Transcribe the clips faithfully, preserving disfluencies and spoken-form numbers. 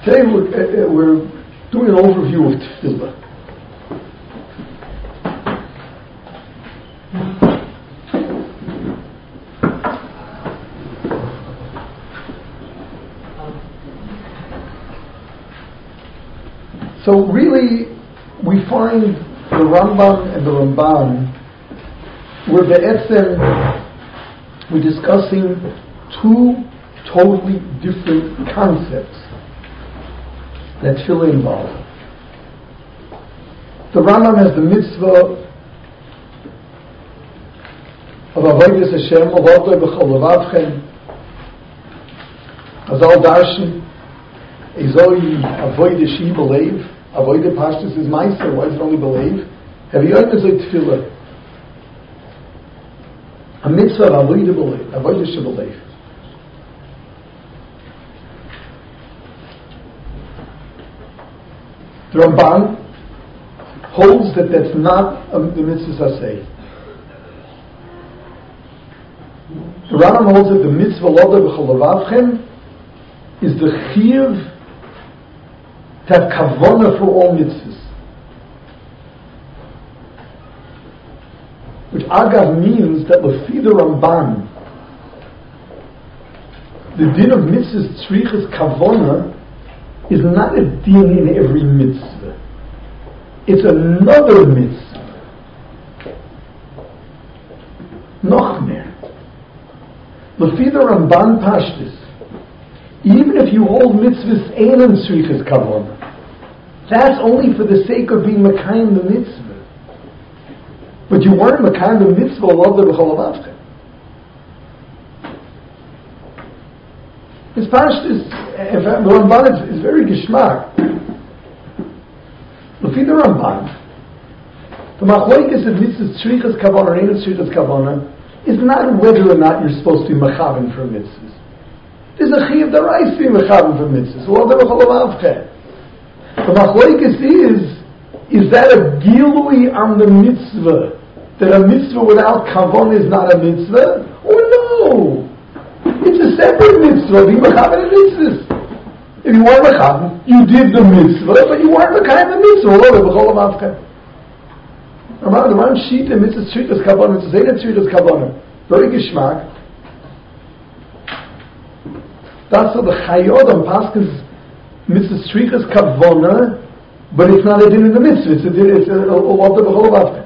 Today we're, uh, we're doing an overview of Tefillah. So really, we find the Rambam and the Ramban, where be'etzem we're discussing two totally different concepts that Tefillah involve. The Rambam has the mitzvah of avodas Hashem, avodah b'chol levavchem, Chazal darshan, ezoi avodah shi b'leiv, avodah pashtus is meiser, why is it only b'leiv? Have you ever said Tefillah? A mitzvah of avodah b'leiv, avodah shi b'leiv. The Ramban holds that that's not um, the mitzvah aseh. The Rambam holds that the mitzvah loda b'chol levavchem is the chiyuv to have kavanah for all mitzvahs. Which agav means that lefi the Ramban, the din of mitzvahs tzrichas kavanah is not a din in every mitzvah. It's another mitzvah. Noch mehr. Lefi the Ramban pashtus, even if you hold mitzvahs einan tzrichas kavanah, that's only for the sake of being mekayim the mitzvah. But you weren't mekayim the mitzvah loda b'chol levavchem. His pashtus, in fact, the Ramban is, is very geschmack. Lefi the Ramban, the machlokes of mitzvahs tzrichas kavanah or einan tzrichas kavanah is not whether or not you're supposed to be mechaven for mitzvahs. There's a chiyuv daraisa to be mechaven for mitzvahs. Loda b'chol levavchem. The machlokes is, is that a gilui on the mitzvah, that a mitzvah without kavanah is not a mitzvah? Or no? It's a separate mitzvah, being mechaven in mitzvahs. If you weren't mechaven, you did the mitzvah, but you weren't mechaven the mitzvah. Loda b'chol levavchem. The one sheet in mitzvah tzrichas kavanah, mitzvah einan tzrichas kavanah, very geschmack. That's what the Chayot on Paschas mitzvah tzrichas kavanah, but it's not a din in the mitzvah. It's a din. It's a loda b'chol levavchem.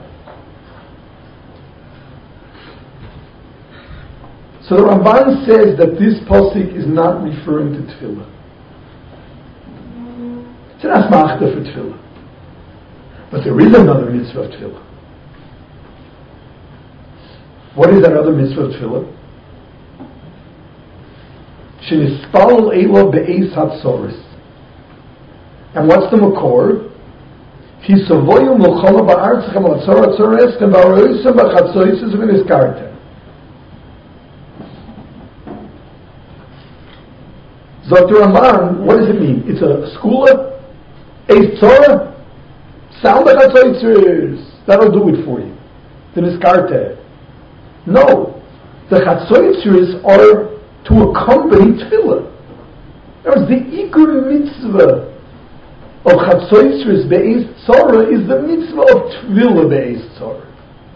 So the Ramban says that this pasuk is not referring to Tefillah. It's an asmachta for Tefillah. But there is another mitzvah of Tefillah. What is that other mitzvah of Tefillah? Shenispal elo be'eis hatzoris. And what's the makor? Ki savoyu milchama ba'artzchem al tzor and ba'aroisem ba'chatzoises v'niskartem. Zot Ramban, what does it mean? It's a skula? Eis tzorah? Sound like chatzoitzers. That'll do it for you. The niskarte. No. The chatzoitzers are to accompany tefillah. That was the ikur mitzvah of chatzoitzers be'ez tzorah is the mitzvah of tefillah be'ez tzorah.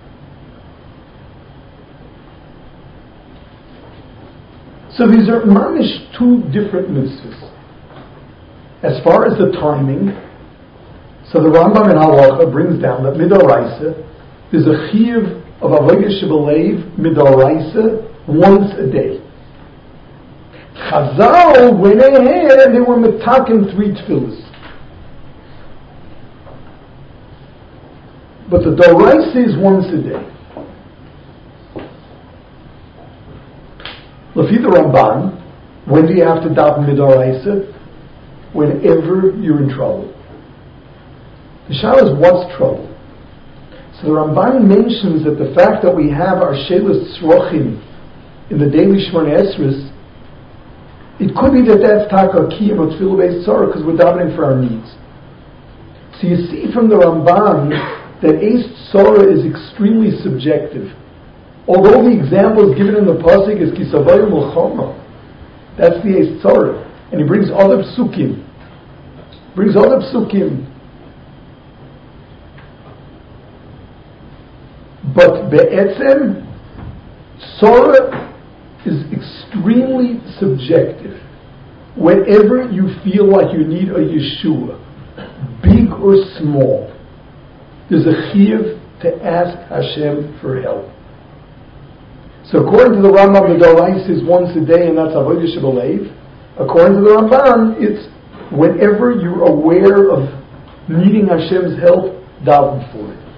So these are mamish two different mitzvahs. As far as the timing, so the Rambam in Halacha brings down that midoraisa, there's a chiyuv of avodah shebelev midoraisa once a day. Chazal went ahead and they were metaken three tefillahs. But the doraisa is once a day. Lefi the Ramban, when do you have to daven midoraisa? Whenever you're in trouble. The shayla is what's trouble? So the Ramban mentions that the fact that we have our shelas tzrochim in the daily Shemona Esrei, it could be that that's taka kiyum or tefillah beis tzorah because we're davening for our needs. So you see from the Ramban that eis tzorah is extremely subjective. Although the example is given in the pasuk is kisavayu milchama, that's the eis tzorah, and he brings other psukim brings other psukim. But be'etzem, Sorah is extremely subjective. Whenever you feel like you need a Yeshua, big or small, there's a chiyuv to ask Hashem for help. So according to the Rambam, the Dorais is once a day, and that's Avodah Shebelev. According to the Ramban, it's whenever you're aware of needing Hashem's help, daven for it.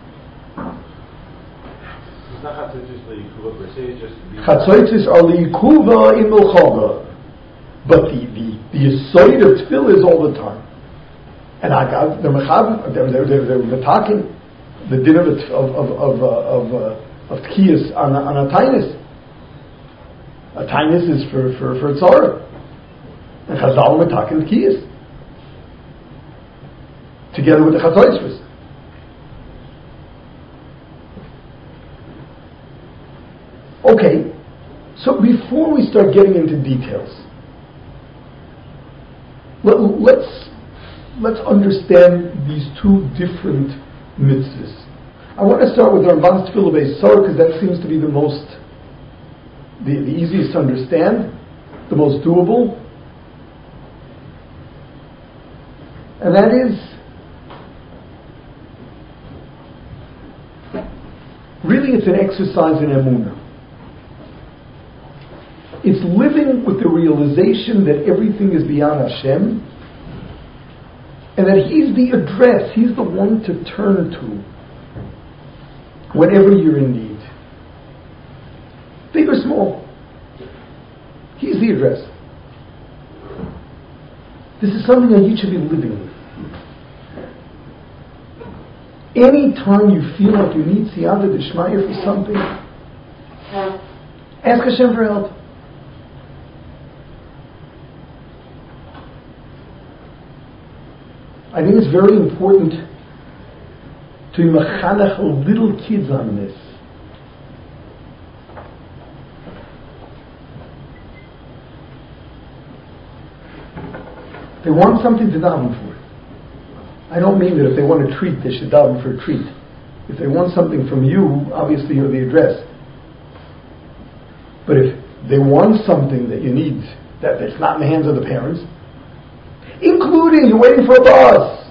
It's not Chatzaitis Le'ikuva per se, it's just... Chatzaitis are Le'ikuva in Milchava. But the, the, the Yesod of Tefillah is all the time. And I got, they're Mechav, they're, they're, they're, they're Metakin, the din of, of, of, of, uh, of, uh, of Tkiyas on, on a Tainus. A Tainus is for, for, for Tzorah. And Chazal Metakin Tkiyas. Together with the Chatzaitis. Okay, so before we start getting into details, let, let's let's understand these two different mitzvahs. I want to start with the Ramban's Tefillah Beis Sorah because that seems to be the most, the, the easiest to understand, the most doable, and that is really it's an exercise in emunah. It's living with the realization that everything is beyond Hashem and that He's the address, He's the one to turn to whenever you're in need. Big or small, He's the address. This is something that you should be living with. Any time you feel like you need siyata d'shmaya for something, ask Hashem for help. I think it's very important to machanech little kids on this. They want something to daven for. I don't mean that if they want a treat, they should daven for a treat. If they want something from you, obviously you're the address. But if they want something that you need, that it's not in the hands of the parents, including you're waiting for a bus,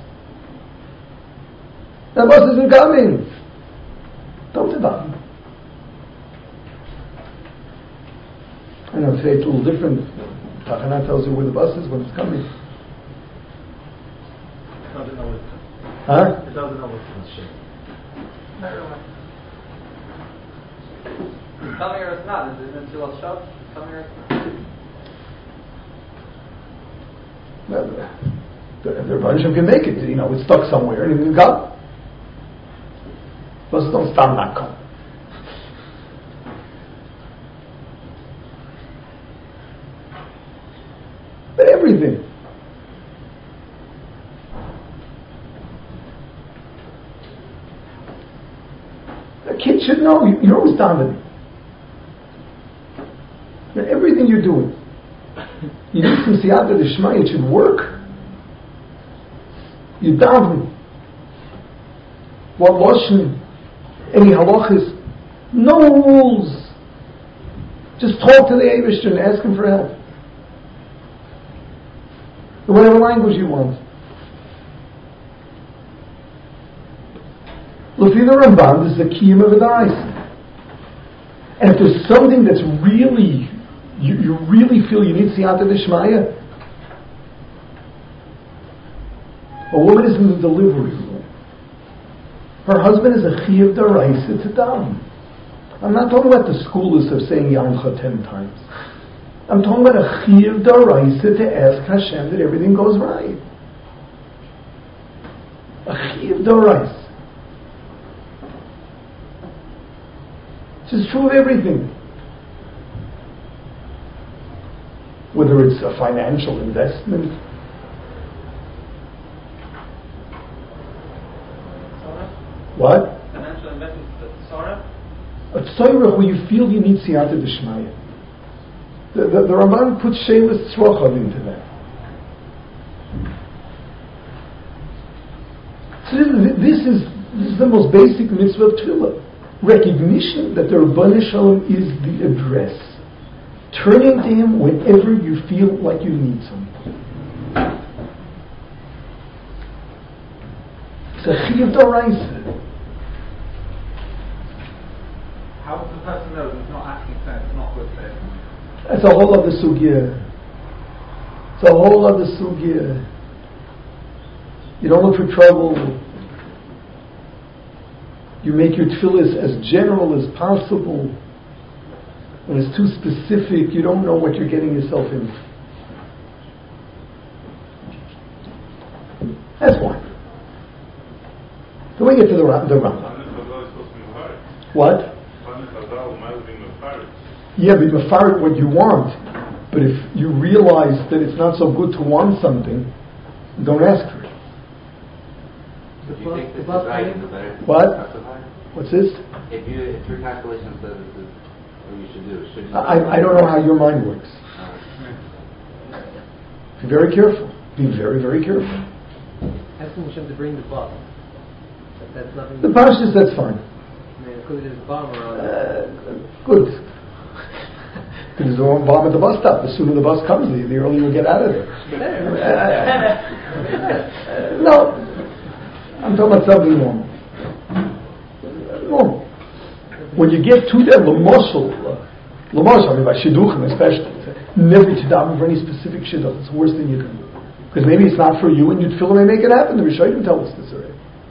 that bus isn't coming, don't daven. I know today it's a little different. Tachana tells you where the bus is when it's coming. It doesn't know what's coming. Huh? It doesn't know what's coming. Not really. It's coming or it's not. Isn't it Tzilas Shav? It's coming or it's not. The, the, the bunch of can make it. You know, it's stuck somewhere and it can go. Buses don't stop not come. But everything. A kid should know you're always davening. Everything you're doing. You need some siyata d'shmaya, it should work. You daven. What lashon? Any halachas? No rules. Just talk to the Eibishter and ask him for help. In whatever language you want. Look, in the Ramban, this is a kiyum of a da'is. And if there's something that's really, you, you really feel you need siyata d'shmaya, a woman is in the delivery room. Her husband is a chiyuv d'oraisa to daven. I'm not talking about the schoolers of saying Yamcha ten times. I'm talking about a chiyuv d'oraisa to ask Hashem that everything goes right. A chiyuv d'oraisa. This is true of everything. Whether it's a financial investment, what? Financial investment, Sorah? A tzorah where you feel you need siyata d'shmaya. The, the, the Ramban puts shemus tzrochav into that. So this, this is this is the most basic mitzvah of tefillah. Recognition that the Rabbanu Shalom is the address. Turning to Him whenever you feel like you need something. It's a chiyuv d'oraisa. How does the person know he's not asking for it's not good for him? That's a whole other sugya. It's a whole other sugya. You don't look for trouble. You make your tefillas as general as possible. When it's too specific, you don't know what you're getting yourself in. That's one. Then we get to the, the Rambam. What? Yeah, but mafarit what you want. But if you realize that it's not so good to want something, don't ask for it. If you think this is right, the better. What? What's this? If you if your calculation says this is what you should do, should you? I, I don't know how your mind works. Be very careful. Be very, very careful. Asking Hashem to bring the bus. That, that's nothing. The parshas, that's fine. I mean, it could be just bomb around. Uh, good. Because there's a bomb at the bus stop. The sooner the bus comes, the, the earlier you get out of there. uh, no. I'm talking about something normal. Normal. When you get to that l'moshel, l'moshel, I mean by shidduchim especially, never to daven for any specific shidduch. It's the worst thing you can do. Because maybe it's not for you, and you'd fill it and make it happen. The Rishonim tell us this already.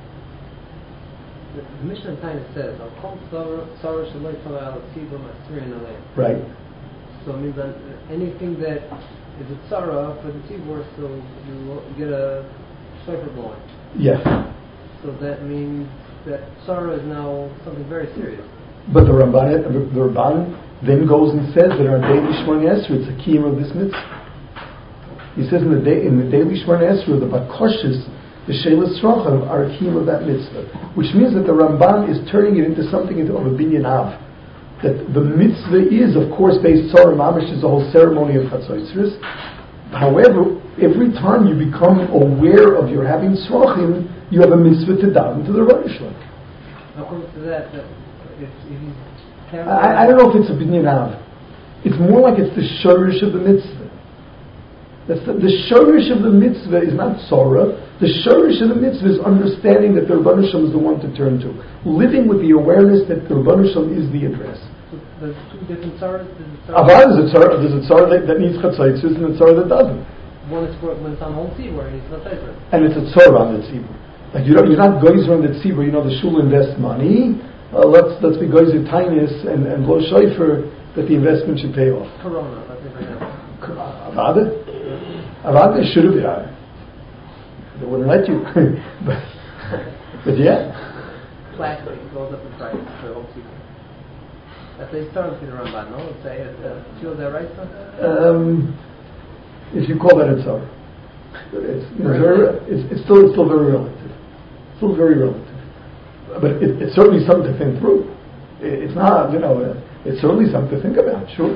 The, the Mishnah kind of says, "Al kol tzara shaloi tzara al tzibur masrin aleim." Right. So it means that anything that is a tzara for the tzibur, so you get a shofar blowing. Yeah. So that means that tzara is now something very serious. But the Ramban, the Ramban then goes and says that on daily Shemona Esrei, it's a kiyum of this mitzvah. He says in the day, in the daily Shemona Esrei, the bakoshes, the shelas rocham are a kiyum of that mitzvah, which means that the Ramban is turning it into something into of a binyan av. That the mitzvah is, of course, based tzara mamish is the whole ceremony of chatzos. However, every time you become aware of your having tzrochim, you have a mitzvah to daven to the Rebbeinu Shalom. According to that, that if, if he's I, I don't know if it's a binyan av. It's more like it's the shorish of the mitzvah. That's the, the shorish of the mitzvah is not tzara. The shorish of the mitzvah is understanding that the Rebbeinu Shalom is the one to turn to. Living with the awareness that the Rebbeinu Shalom is the address. So there's two different tzaras. Avad is a tzara. There's a tzara that, that needs chatzaitzis and a tzara that doesn't. One is for when it's on whole tzibur and it's chatzaitzis. And it's a tzara on the tzibur. Like you don't, you're not goyzer on the tzibur. You know the shul invests money. Uh, let's let's be goyzer tainis and and blow shofar that the investment should pay off. Corona, I think right now. Avada, Avada should have been. Uh, they wouldn't let you, but but yeah. Plastic goes up in price for whole tzibur. That's they start to the Ramban. No, let's say it's uh, feel that right, son? Um, if you call that a tzara, it's you know, very, it's, it's still it's still very relative. Still very relative. But it, it's certainly something to think through. It, it's not, you know, uh, it's certainly something to think about, sure.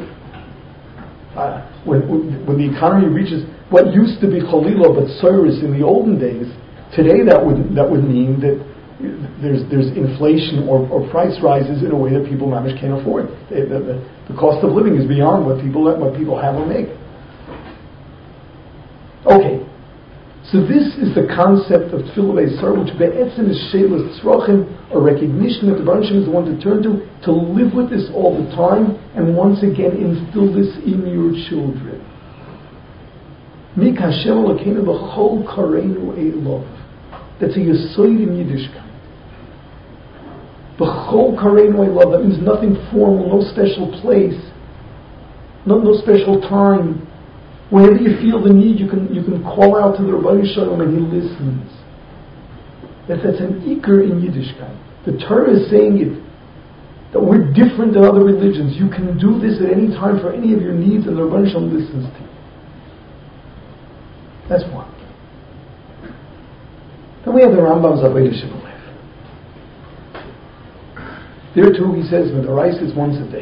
Uh, when, when the economy reaches what used to be cholila but cyrus in the olden days, today that would that would mean that there's there's inflation or, or price rises in a way that people mamish can't afford. The, the, the cost of living is beyond what people what people have or make. Okay. So this is the concept of Tefillah Eisar, which be'etzim is shelas tzrochim, a recognition that the Baruch Hashem is the one to turn to, to live with this all the time, and once again instill this in your children. Mik Hashem Elokeinu b'chol kareinu elov. That's a yesoid in Yiddishkeit. B'chol kareinu elov. That means nothing formal, no special place, no no special time. Whenever you feel the need, you can you can call out to the Rebbeinu Shalom and he listens. That, that's an ikar in Yiddishkeit. The Torah is saying it, that we're different than other religions. You can do this at any time for any of your needs and the Rebbeinu Shalom listens to you. That's one. Then we have the Rambam's Avodah Shebelev. There too he says, when the rice is once a day.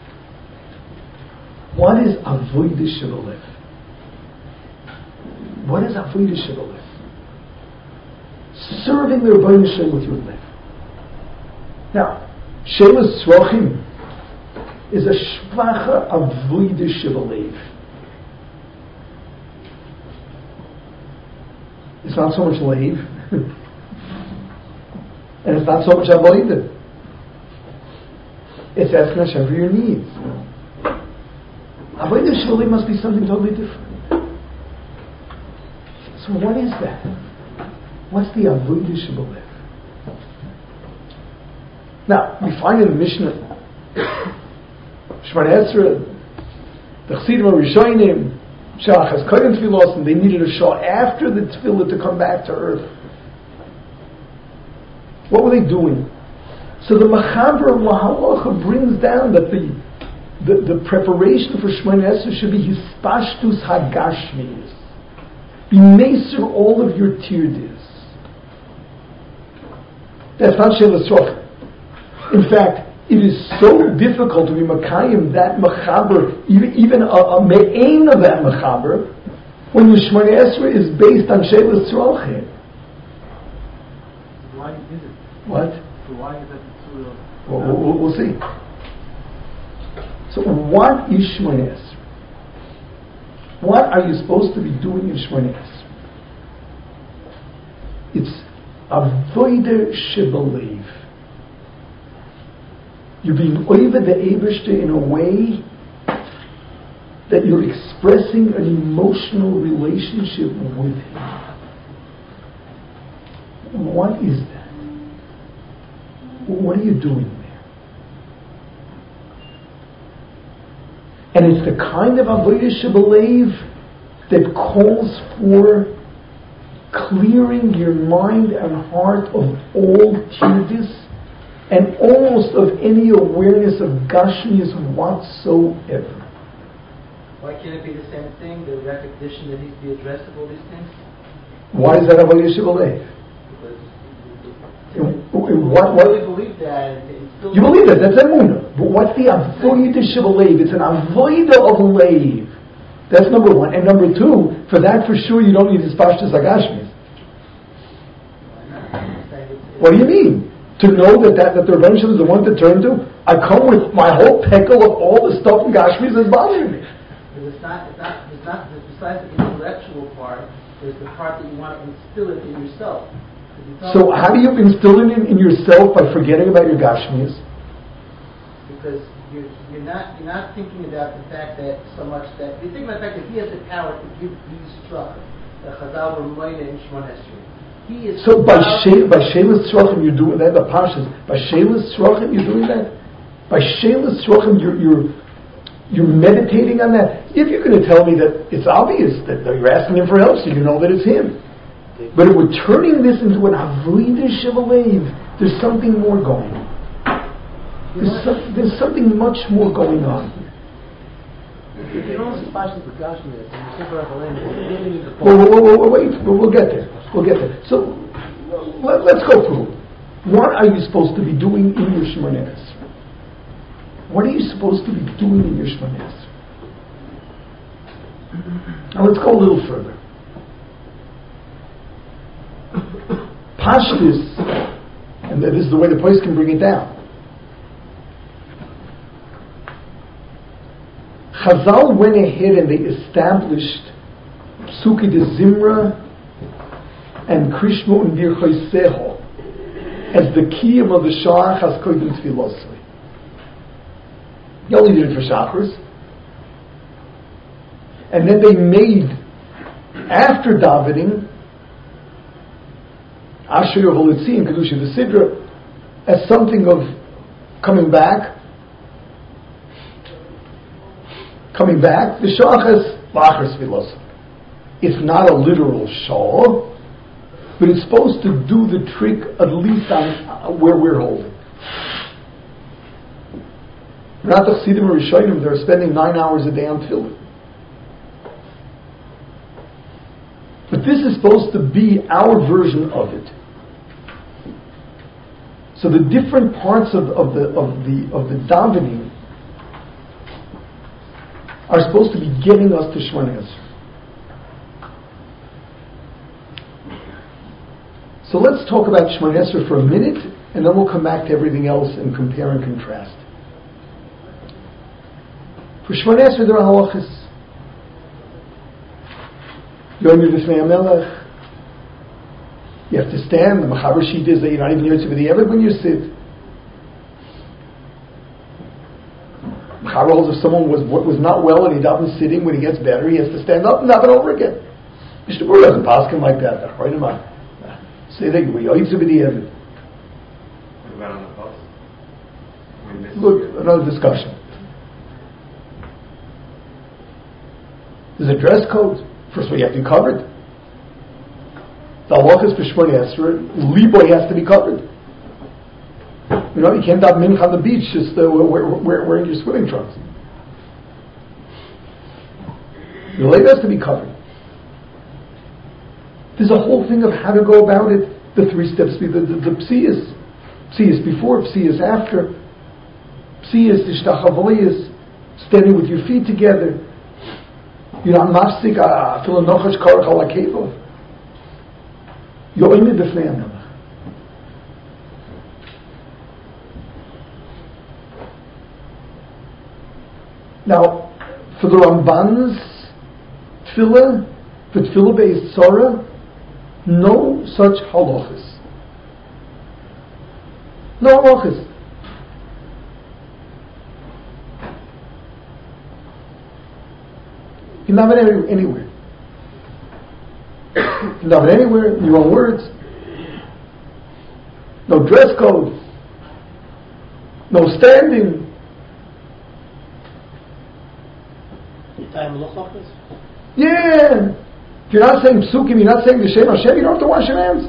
What is Avodah Shebelev? What is Avodah Shebelev? serving the Rebbeinu Shem with your life. Now, Shelas Tzrochim is a shvacha avodah shebalev. It's not so much leiv, and it's not so much avodah. It's asking Hashem for your needs. Avodah shebalev must be something totally different. So what is that? What's the avodah shebalev? Now, we find in the Mishnah, Shemona Esrei, the Chassidim HaRishonim, Shach has Kohen Tfilos, and they needed a Shah after the Tefillah to come back to earth. What were they doing? So the Machaber Lahalacha brings down that the, the, the preparation for Shemona Esrei should be Hispashtus Hagashmius. Be maser all of your tirdes. That's not Shelas Tzrochim. In fact, it is so difficult to be Makayim, that Machaber, even, even a, a me'ain of that Machaber, when your Shemona Esrei is based on Shelas Tzrochim. Why is it? What? So why is that the Surah? Well, we'll, we'll see. So what is Shemona Esrei? What are you supposed to be doing in Shemona Esrei? It's avodah shebalev. You're being over the Eibishter in a way that you're expressing an emotional relationship with him. What is that? What are you doing there? And it's the kind of avodah shebalev that calls for clearing your mind and heart of all tirdes and almost of any awareness of Gashmias whatsoever. Why can't it be the same thing, the recognition that needs to be addressed of all these things? Why is that avodah shebalev? What, what? I really believe that. It's still You believe that? That's emunah. But what's the avodah shebalev? It's an avodah of leiv. That's number one. And number two, for that for sure you don't need hispashtus hagashmias. What do you mean? To know that, that, that the Rebbeinu Shem is the one to turn to? I come with my whole peckle of all the stuff in Gashmias that's bothering me. Because it's not, it's not, it's not, besides the intellectual part, there's the part that you want to instill it in yourself. So how do you instill it in, in yourself by forgetting about your Gashmias? Because you're, you're not you're not thinking about the fact that so much that you think about the fact that he has the power to give these structure, the Chazal Ramayna and Shemona Esrei. He is So by she, by Shelas Tzrochim you're doing that. The Pashas by Shelas Tzrochim you're doing that. By Shelas Tzrochim you're you're you're meditating on that. If you're going to tell me that it's obvious that you're asking him for help, so you know that it's him. But if we're turning this into an avodah shebalev, there's something more going on. There's, some, there's something much more going on. If you don't splash the Gashmias and you super Achalim, you're dealing with the Well, well, well, well, wait, we'll, we'll get there. We'll get there. So let, let's go through. What are you supposed to be doing in your Shemona Esrei? What are you supposed to be doing in your Shemona Esrei? Now let's go a little further. Pashtus, and this is the way the place can bring it down. Chazal went ahead and they established Psuki de Zimra and Krishma and Birchoi Seho as the kiyum of the Shach HaKodim Tfilosoi. They only did it for Shachris. And then they made, after davening, Asher Yovolitzi and Kedusha the Sidra as something of coming back. Coming back, the Shach has Lachar Sfilos. It's not a literal Shah, but it's supposed to do the trick at least on where we're holding. Not the Chassidim HaRishonim, they're spending nine hours a day on Tefillah. But this is supposed to be our version of it. So the different parts of, of the of the of the davening are supposed to be getting us to Shemona Esrei. So let's talk about Shemona Esrei for a minute, and then we'll come back to everything else and compare and contrast. For Shemona Esrei, there are halachas. Yom Yudifnei HaMelech. You have to stand. The Machaber sheet is that you're not even Yotze B'di'evet when you sit. Machaber holds if someone was was not well and he davened sitting, when he gets better, he has to stand up and daven over again. Mishnah Berurah doesn't pass him like that. Say that you were Yotze B'di'evet. What about on the bus? Look, another discussion. There's a dress code. First of all, you have to be covered. The halachas for Shemona Esrei, liboy has to be covered. You know, you can't have mincha on the beach just uh, wearing, wearing your swimming trunks. Your leg has to be covered. There's a whole thing of how to go about it. The three steps, the, the, the psiyas. Psiyas before, psiyas after. Psiyas, ishtachavoyas, standing with your feet together. You're not mafsik, afilu nochash karach ala kevov. You're only b'fnei HaMelech. Now, for the Ramban's tefillah, for tefillah beis tzara, no such halachas. No halachas. You can have it anywhere. You can have it anywhere, in your own words. No dress code. No standing. Yeah. If you're not saying psukim, you're not saying the Shem Hashem, you don't have to wash your hands.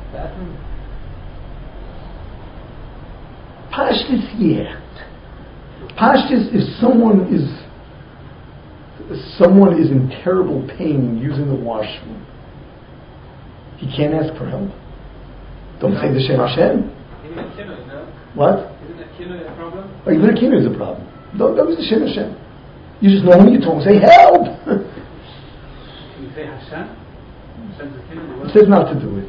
Pashtus, yeah. Pashtus, if someone is if someone is in terrible pain using the washroom, he can't ask for help. Don't say the Shem Hashem. Even a kinu, no? What? Isn't a kinu a problem? Oh, even a kinu is a problem. Don't, don't use the Shem Hashem. You just know when you talk, say help. Can you say Hashem? Hashem's a kinu. It says not to do it.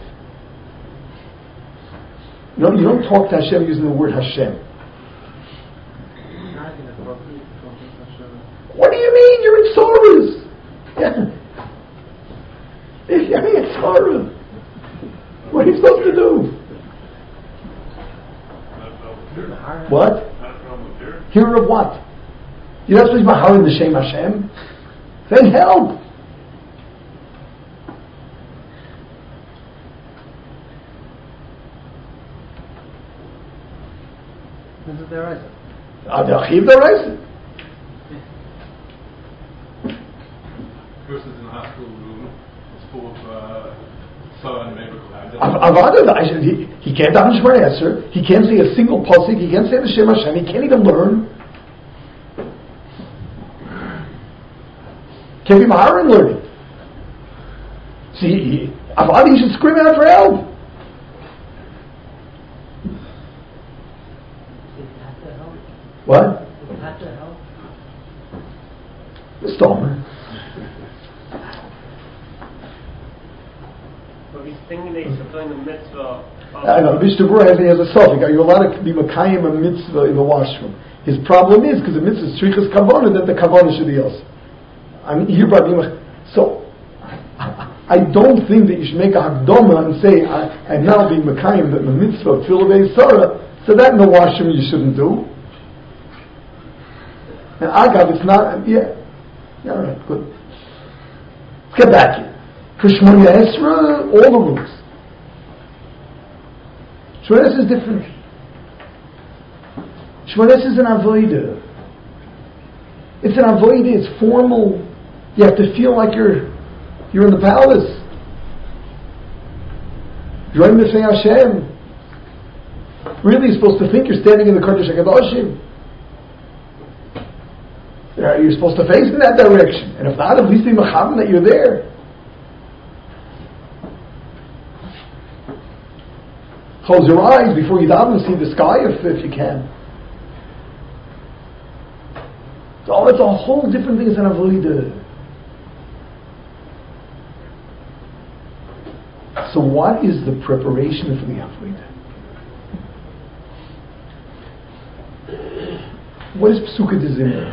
You don't, you don't talk to Hashem using the word Hashem. What do you mean? You're in Soras. Yeah. You're in Soras. What are you supposed to do? What? Hearer of what? You're not supposed to be Mahar in the Shem Hashem? Then help! This is their answer. Achiv the Reise. Person's in the hospital room, it's full of uh, sun, medical labs. Avada, he, he can't daven Shemona Esrei. He can't say a single pasuk. He can't say the Shem Hashem. He can't even learn. Can't be Mahar in learning. See, Avada, he should scream out for help. What? The Stomer. But he's thinking that he's doing the mitzvah. I know, Mishnah Berurah has, has a suffix. Are you allowed to be Makayim a mitzvah in the washroom? His problem is, because the mitzvah is Shrichas Kavana, that the Kavana should be else. I mean, here by being so, I don't think that you should make a Hakdoma and say, I, I'm now being Makayim, that the mitzvah of Tefillah Beis Tzara, so that in the washroom you shouldn't do. And Agav, it's not, yeah. Yeah, all right, good. Let's get back here. For Shemona Esrei, all the rules. Shemona Esrei is different. Shemona Esrei is an avodah. It's an avodah, it's formal. You have to feel like you're you're in the palace. You're in the B'fnei Hashem. Really, you're supposed to think you're standing in the Kodesh HaKadoshim. Yeah, you're supposed to face in that direction. And if not, at least be mechavim that you're there. Close your eyes before you daven and see the sky if, if you can. So it's a whole different thing as an avodah. So what is the preparation for the Avodah? What is Psukkah de Zimra?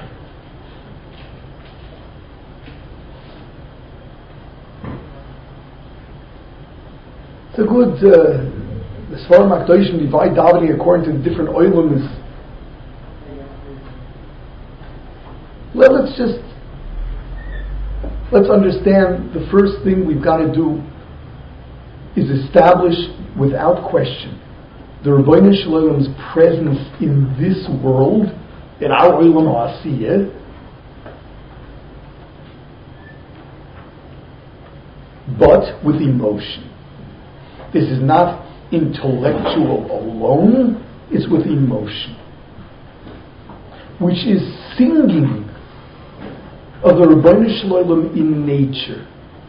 It's a good, uh, the Sfarim HaKadoshim divide davening according to the different oilums. Well, let's just, let's understand the first thing we've got to do is establish without question the Rebbeinu Shalom's presence in this world, in our Olam HaAsiyah, but with emotion. This is not intellectual alone, it's with emotion, which is singing of the Rebbeinu Shalom in nature.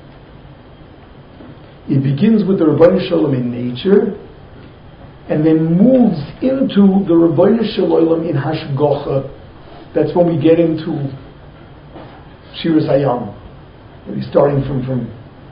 It begins with the Rebbeinu Shalom in nature, and then moves into the Rebbeinu Shalom in Hashgacha. That's when we get into Shiras Hayam. We're starting from from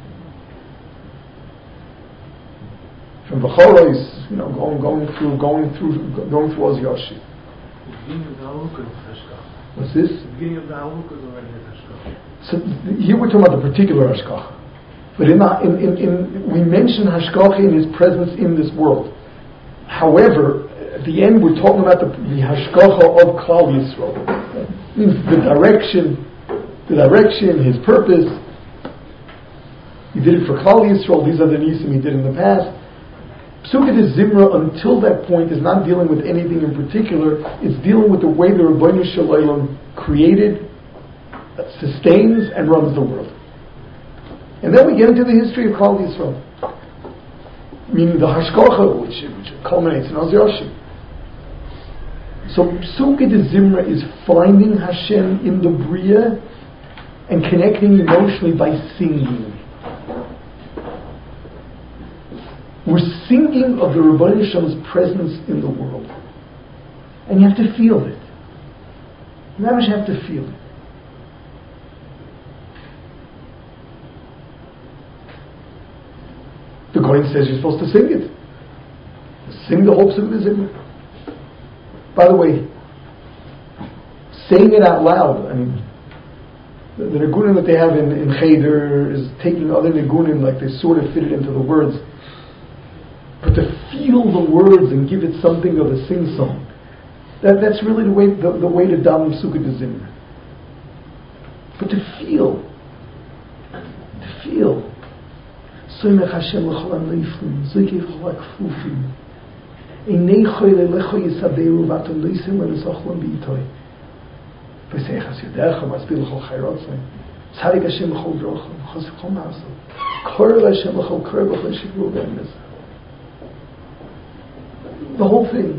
from Bechoros, you know, going going through going through going through Oz Yoshi. The beginning of the Halukah is Hashgacha. What's this? The beginning of the Halukah is already Hashgacha. So here we're talking about the particular Hashgacha. But in, the, in, in, in we mention Hashgacha in his presence in this world. However, at the end we're talking about the, the Hashgacha of Klal Yisrael. It means the direction, the direction, his purpose. He did it for Klal Yisrael. These are the nisim he did in the past. Psukkah de Zimra until that point is not dealing with anything in particular. It's dealing with the way the Rebbeinu Shalom created, sustains, and runs the world. And then we get into the history of Klal Yisrael, meaning the Hashgacha, which, which culminates in Oz Yoshi. So Psukkah de Zimra is finding Hashem in the Bria and connecting emotionally by singing. We're singing of the Rebbeinu Shalom's presence in the world. And you have to feel it. You never have to feel it. The Kohen says you're supposed to sing it. Sing the whole Psukkah de Zimra. By the way, saying it out loud, I mean, the, the Nigunim that they have in, in Cheder is taking other Nigunim, like they sort of fit it into the words. But to feel the words and give it something of a sing-song, that, that's really the way the, the way to daven Psukkah de Zimra. But to feel, to feel. Soimech Hashem l'chol ha'neiflim, zoikev l'chol ha'kfufim, einei choyle lecho yisaberu v'atom noisim v'nesochlam b'itoi, v'seich ha'syodecha v'asbil l'chol chayrotzai, tzadik Hashem l'chol drocham, chosik chol ma'asol, korel Hashem l'chol korel l'chol shikru v'emes. The whole thing.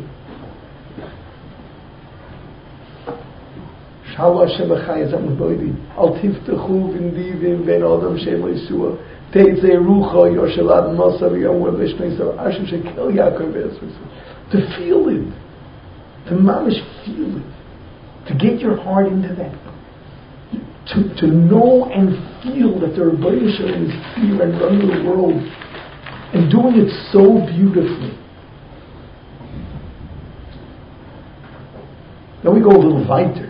Shalu Hashem b'chai azam l'boidi, al tiftechu v'ndivim v'en adam she'en lo yisua, teizei rucha yoshelad nosa v'yom v'eshneisa Hashem shekel Yaakov v'esv'esv'es. To feel it. To mamish feel it. To get your heart into that. To, to know and feel that the Rebbeinu Shalom is here and running the world and doing it so beautifully. Then we go a little weiter.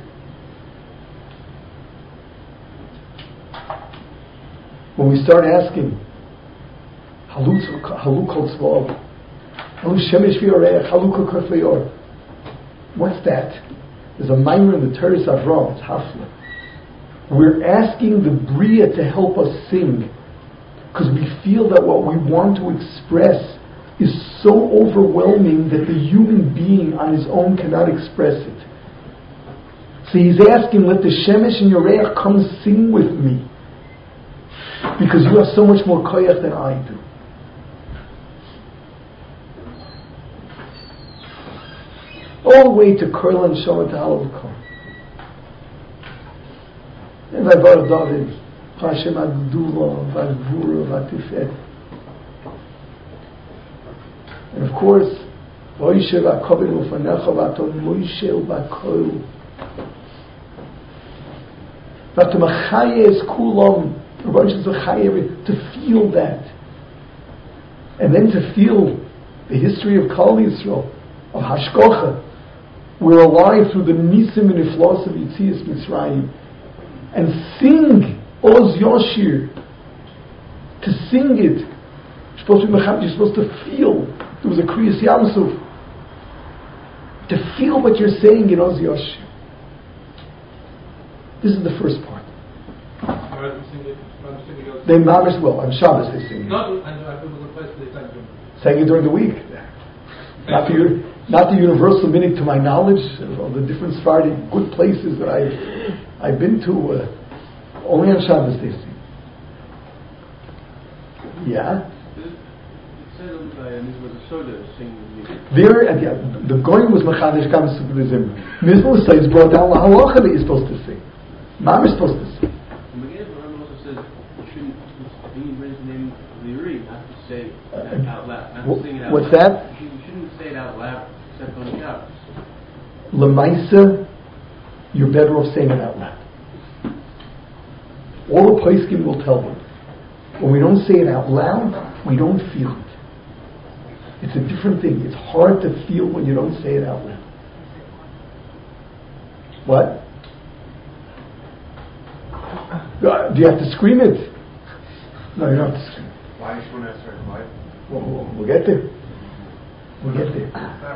When we start asking, Halu kol tzva'ov, Halu shemesh v'yoreach, Halu kol kaf v'yor. What's that? There's a mimer in the Teres Avram, it's Hafla. We're asking the Bria to help us sing, because we feel that what we want to express is so overwhelming that the human being on his own cannot express it. So he's asking, let the Shemesh and Yoreach come sing with me, because you have so much more koyach than I do. All the way to Korel and Shama to Halavukah. And Vavar David, Hashem Agdula, Vagvura, Vatifet. And of course, Moishe Vakobin Ufanecha Vatom Moishe Vakol. Vatomachayes Kulam, to feel that. And then to feel the history of Klal Yisrael, of Hashkocha. We're alive through the Nisim and Iflos of Yitzias Mitzrayim. And sing Oz Yoshir. To sing it. You're supposed to be mechab, you're supposed to feel. There was a Kriyas Yamsuf. To feel what you're saying in Oz Yoshir. This is the first part. They mamish well on Shabbos they sing. Sang it during the week. Not the not the universal meaning, to my knowledge, of all the different Sephardic good places that I've I've been to. Uh, only on Shabbos they sing. Yeah. There, uh, yeah, the going was machadish kam sukudizim. Mizmor says brought down la halacha that you're supposed to sing. Mom is supposed to sing. Say that out loud, not w- sing it out what's loud. that? You shouldn't say it out loud except on Shabbos. Lemaisa, you're better off saying it out loud. All the poskim will tell you, when we don't say it out loud, we don't feel it. It's a different thing. It's hard to feel when you don't say it out loud. What? Uh, do you have to scream it? No, you don't have to scream. Why is one answer right? We'll, we'll, we'll get there. We'll get there.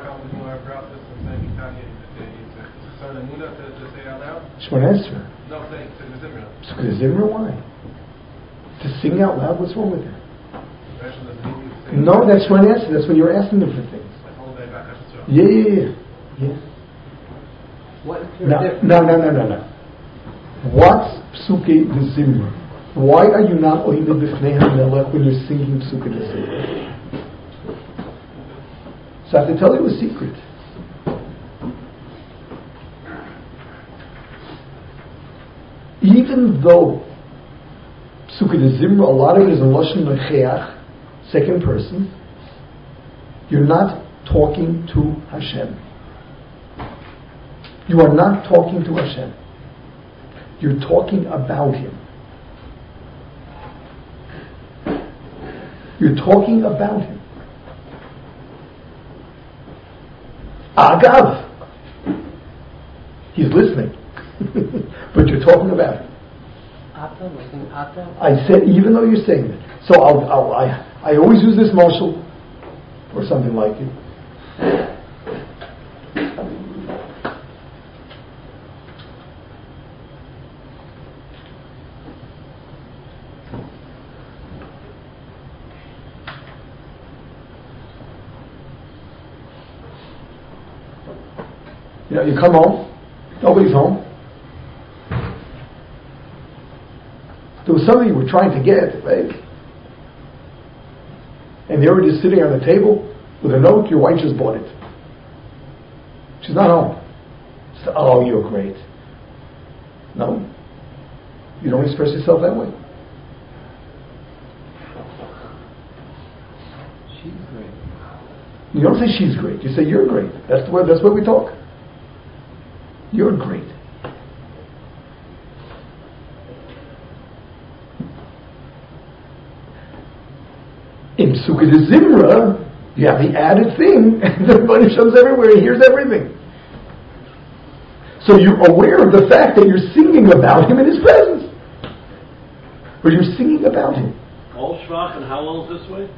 Shmon Esrei. No, say the Zimra. So the Zimra, why? To sing out loud, what's wrong with it? No, that's Shmon Esrei. That's when you're asking them for things. Yeah, yeah, yeah. yeah. What is No, difference? no, no, no, no, no. What's Psuke the Zimra? Why are you not oimed b'fnei HaMelech when you're singing Psuke the Zimra? So I have to tell you a secret. Even though Psuke the Zimra, a lot of it is in Lashon Necheach, second person, you're not talking to Hashem. You are not talking to Hashem. You're talking about Him. You're talking about Him. Agav. He's listening. But you're talking about Him. Ata, we're saying Ata. I said, even though you're saying it. So I'll, I'll, I, I always use this marshal or something like it. You know, you come home, nobody's home. There was something you were trying to get, right? And they were just sitting on the table with a note, your wife just bought it. She's not home. She said, oh, you're great. No. You don't express yourself that way. She's great. You don't say she's great. You say you're great. That's the way, that's why we talk. You're great. In Sukkot Zimra, you have the added thing, the Rebbeinu Shem's everywhere, he hears everything. So you're aware of the fact that you're singing about him in his presence. Or you're singing about him. All Shvach, and how long is this way?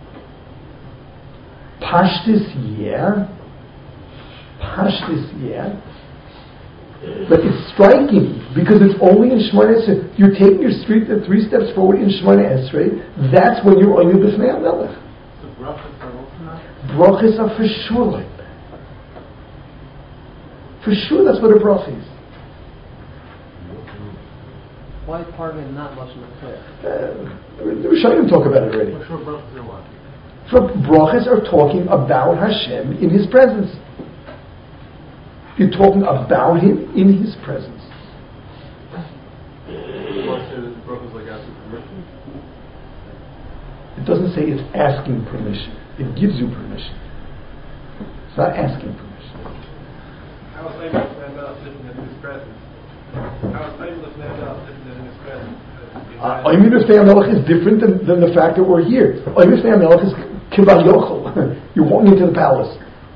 Pashtis, yeah. Pashtis, yeah. But it's striking because it's only in Shemona Esrei. You're taking your street uh, three steps forward in Shemona Esrei. That's when you're on your b'fnei HaMelech. So brachas are also not? Brachas are for sure like that. For sure, that's what a bracha is. Why is part of it not Lashon Necheach? Uh, the Rishonim talk about it already. What's for brachas are what? So brachas are talking about Hashem in His presence. You're talking about Him in His presence. It doesn't say it's asking permission. It gives you permission. It's not asking permission. How is Ayman Lefnei HaMelech different than His presence? How is Ayman Lefnei HaMelech different than in His presence? Ayman Lefnei HaMelech is different than, than the fact that we're here. Ayman Lefnei HaMelech is Kibbal Yochel. You're walking into the palace.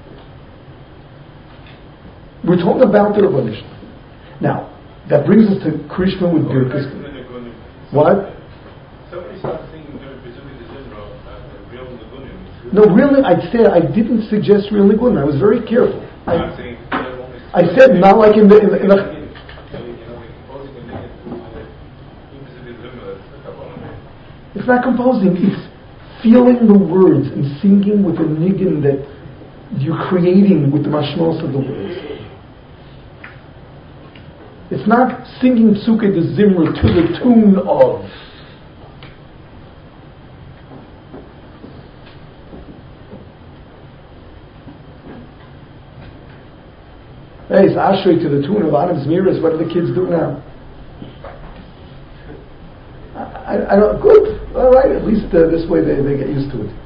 We're talking about the Rebbeinu Shalom. Now, that brings us to Krishna with Birkus. What? Somebody starts singing Bezumi de Zimra, real Nagunim. No, really, I said I didn't suggest real Nigunim. I was very careful. I, I'm saying, I said not like in the in the, in the it's not composing, it's feeling the words and singing with a niggin that you're creating with the mashmos of the words. It's not singing Psuke de Zimra to the tune of. Hey, it's Ashrei to the tune of Adam Zmiras. What do the kids do now? I, I, I don't. Good. All right. At least uh, this way they, they get used to it.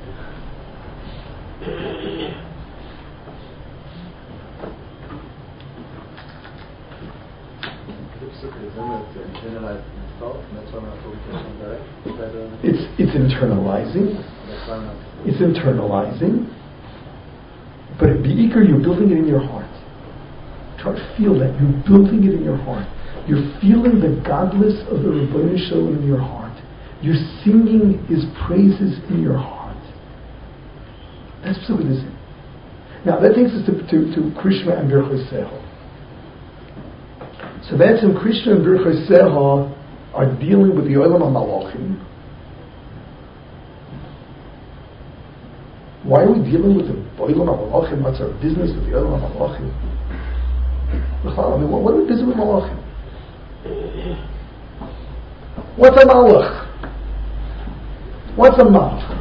It's it's internalizing. It's internalizing. But at Be'ikr, you're building it in your heart. Try to feel that. You're building it in your heart. You're feeling the godless of the Rebbeinu Shalom in your heart. You're singing His praises in your heart. That's what it is. Now that takes us to, to, to Krishna and Birchos Secha. So that's when Krishna and Birchos Secha are dealing with the Olam HaMalachim. Why are we dealing with the Olam HaMalachim? What's our business with the Olam HaMalachim? I mean, what, what are we busy with Malachim? What's a Malach? What's a Malach?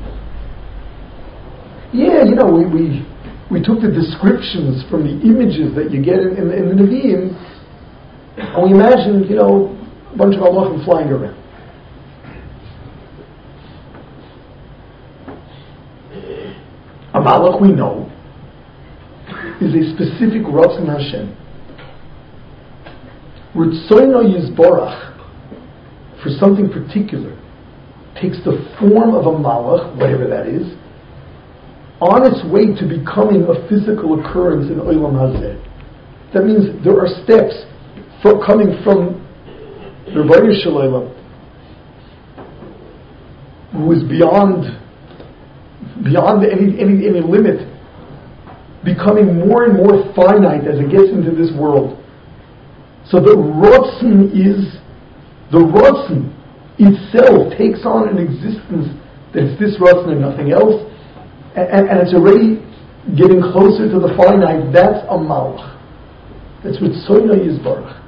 Yeah, you know, we, we we took the descriptions from the images that you get in, in, in the Nevi'im, and we imagined, you know, a bunch of Malachim flying around. A Malach, we know, is a specific Ratzon Hashem. Ritzono Yizborach, for something particular, takes the form of a malach, whatever that is, on its way to becoming a physical occurrence in Olam Hazeh. That means there are steps for coming from the Rebbeinu Shalom, who is beyond beyond any, any, any limit, becoming more and more finite as it gets into this world. So the Ratzon is, the Ratzon itself takes on an existence that's this Ratzon and nothing else, and, and it's already getting closer to the finite. That's a Malach. That's Ritzono Yizbarach.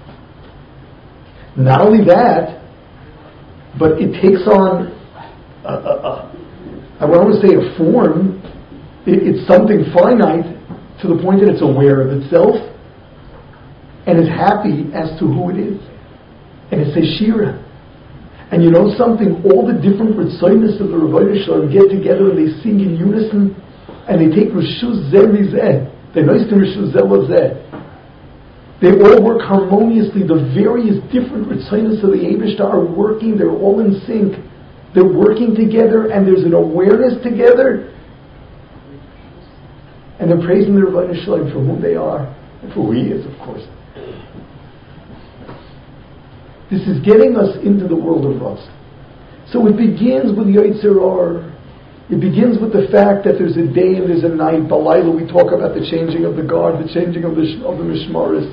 Not only that, but it takes on, a, a, a, I want to say a form. It, it's something finite to the point that it's aware of itself and is happy as to who it is. And it says Shira. And you know something? All the different Ritzonos of the Rebbeinu Shalom get together and they sing in unison, and they take Rishus Zeh Mizeh. They notice the Rishus Zeh Lozeh. They all work harmoniously. The various different Ritzonos of the Eibishter are working. They're all in sync. They're working together, and there's an awareness together. And they're praising the Rebbeinu Shalom for whom they are and for who He is, of course. This is getting us into the world of Ratzon. So it begins with Yotzer Or. It begins with the fact that there's a day and there's a night. Balayla, we talk about the changing of the guard, the changing of the of the mishmaris.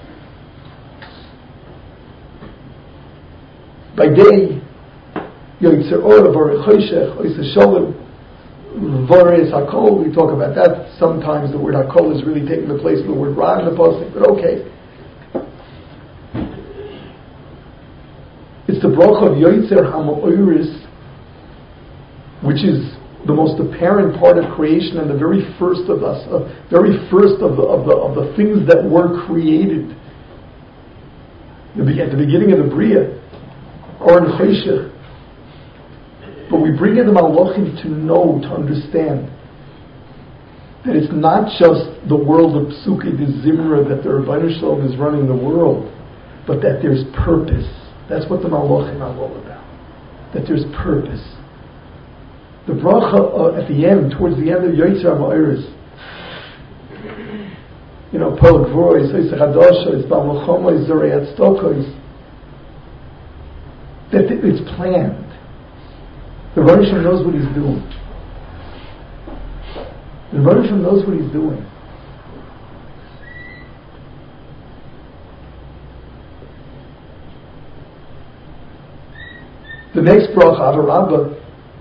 By day, Yotzer Or, Varech Choshech, Oiseh Shalom, Vares Hakol. We talk about that. Sometimes the word Hakol is really taking the place of the word Ra in the pasuk, but okay. It's the bracha of Yotzer HaMa'oris, which is the most apparent part of creation and the very first of us, uh, very first of the of the of the things that were created. The, at the beginning of the Bria, or in Choshech. But we bring in the Malachim to know, to understand that it's not just the world of Psuke de Zimra that the Rebbeinu Shalom is running the world, but that there's purpose. That's what the Malachim are all about. That there's purpose. The bracha uh, at the end, towards the end of Yotzer HaMa'aris, you know, Pel Gvura, Yisrael Chadasha, Bal Melchama, Zorei Tzedakah, that it's planned. The Rebbe Shem knows what he's doing. The Rebbe Shem knows what he's doing. The next bracha, Avarabba,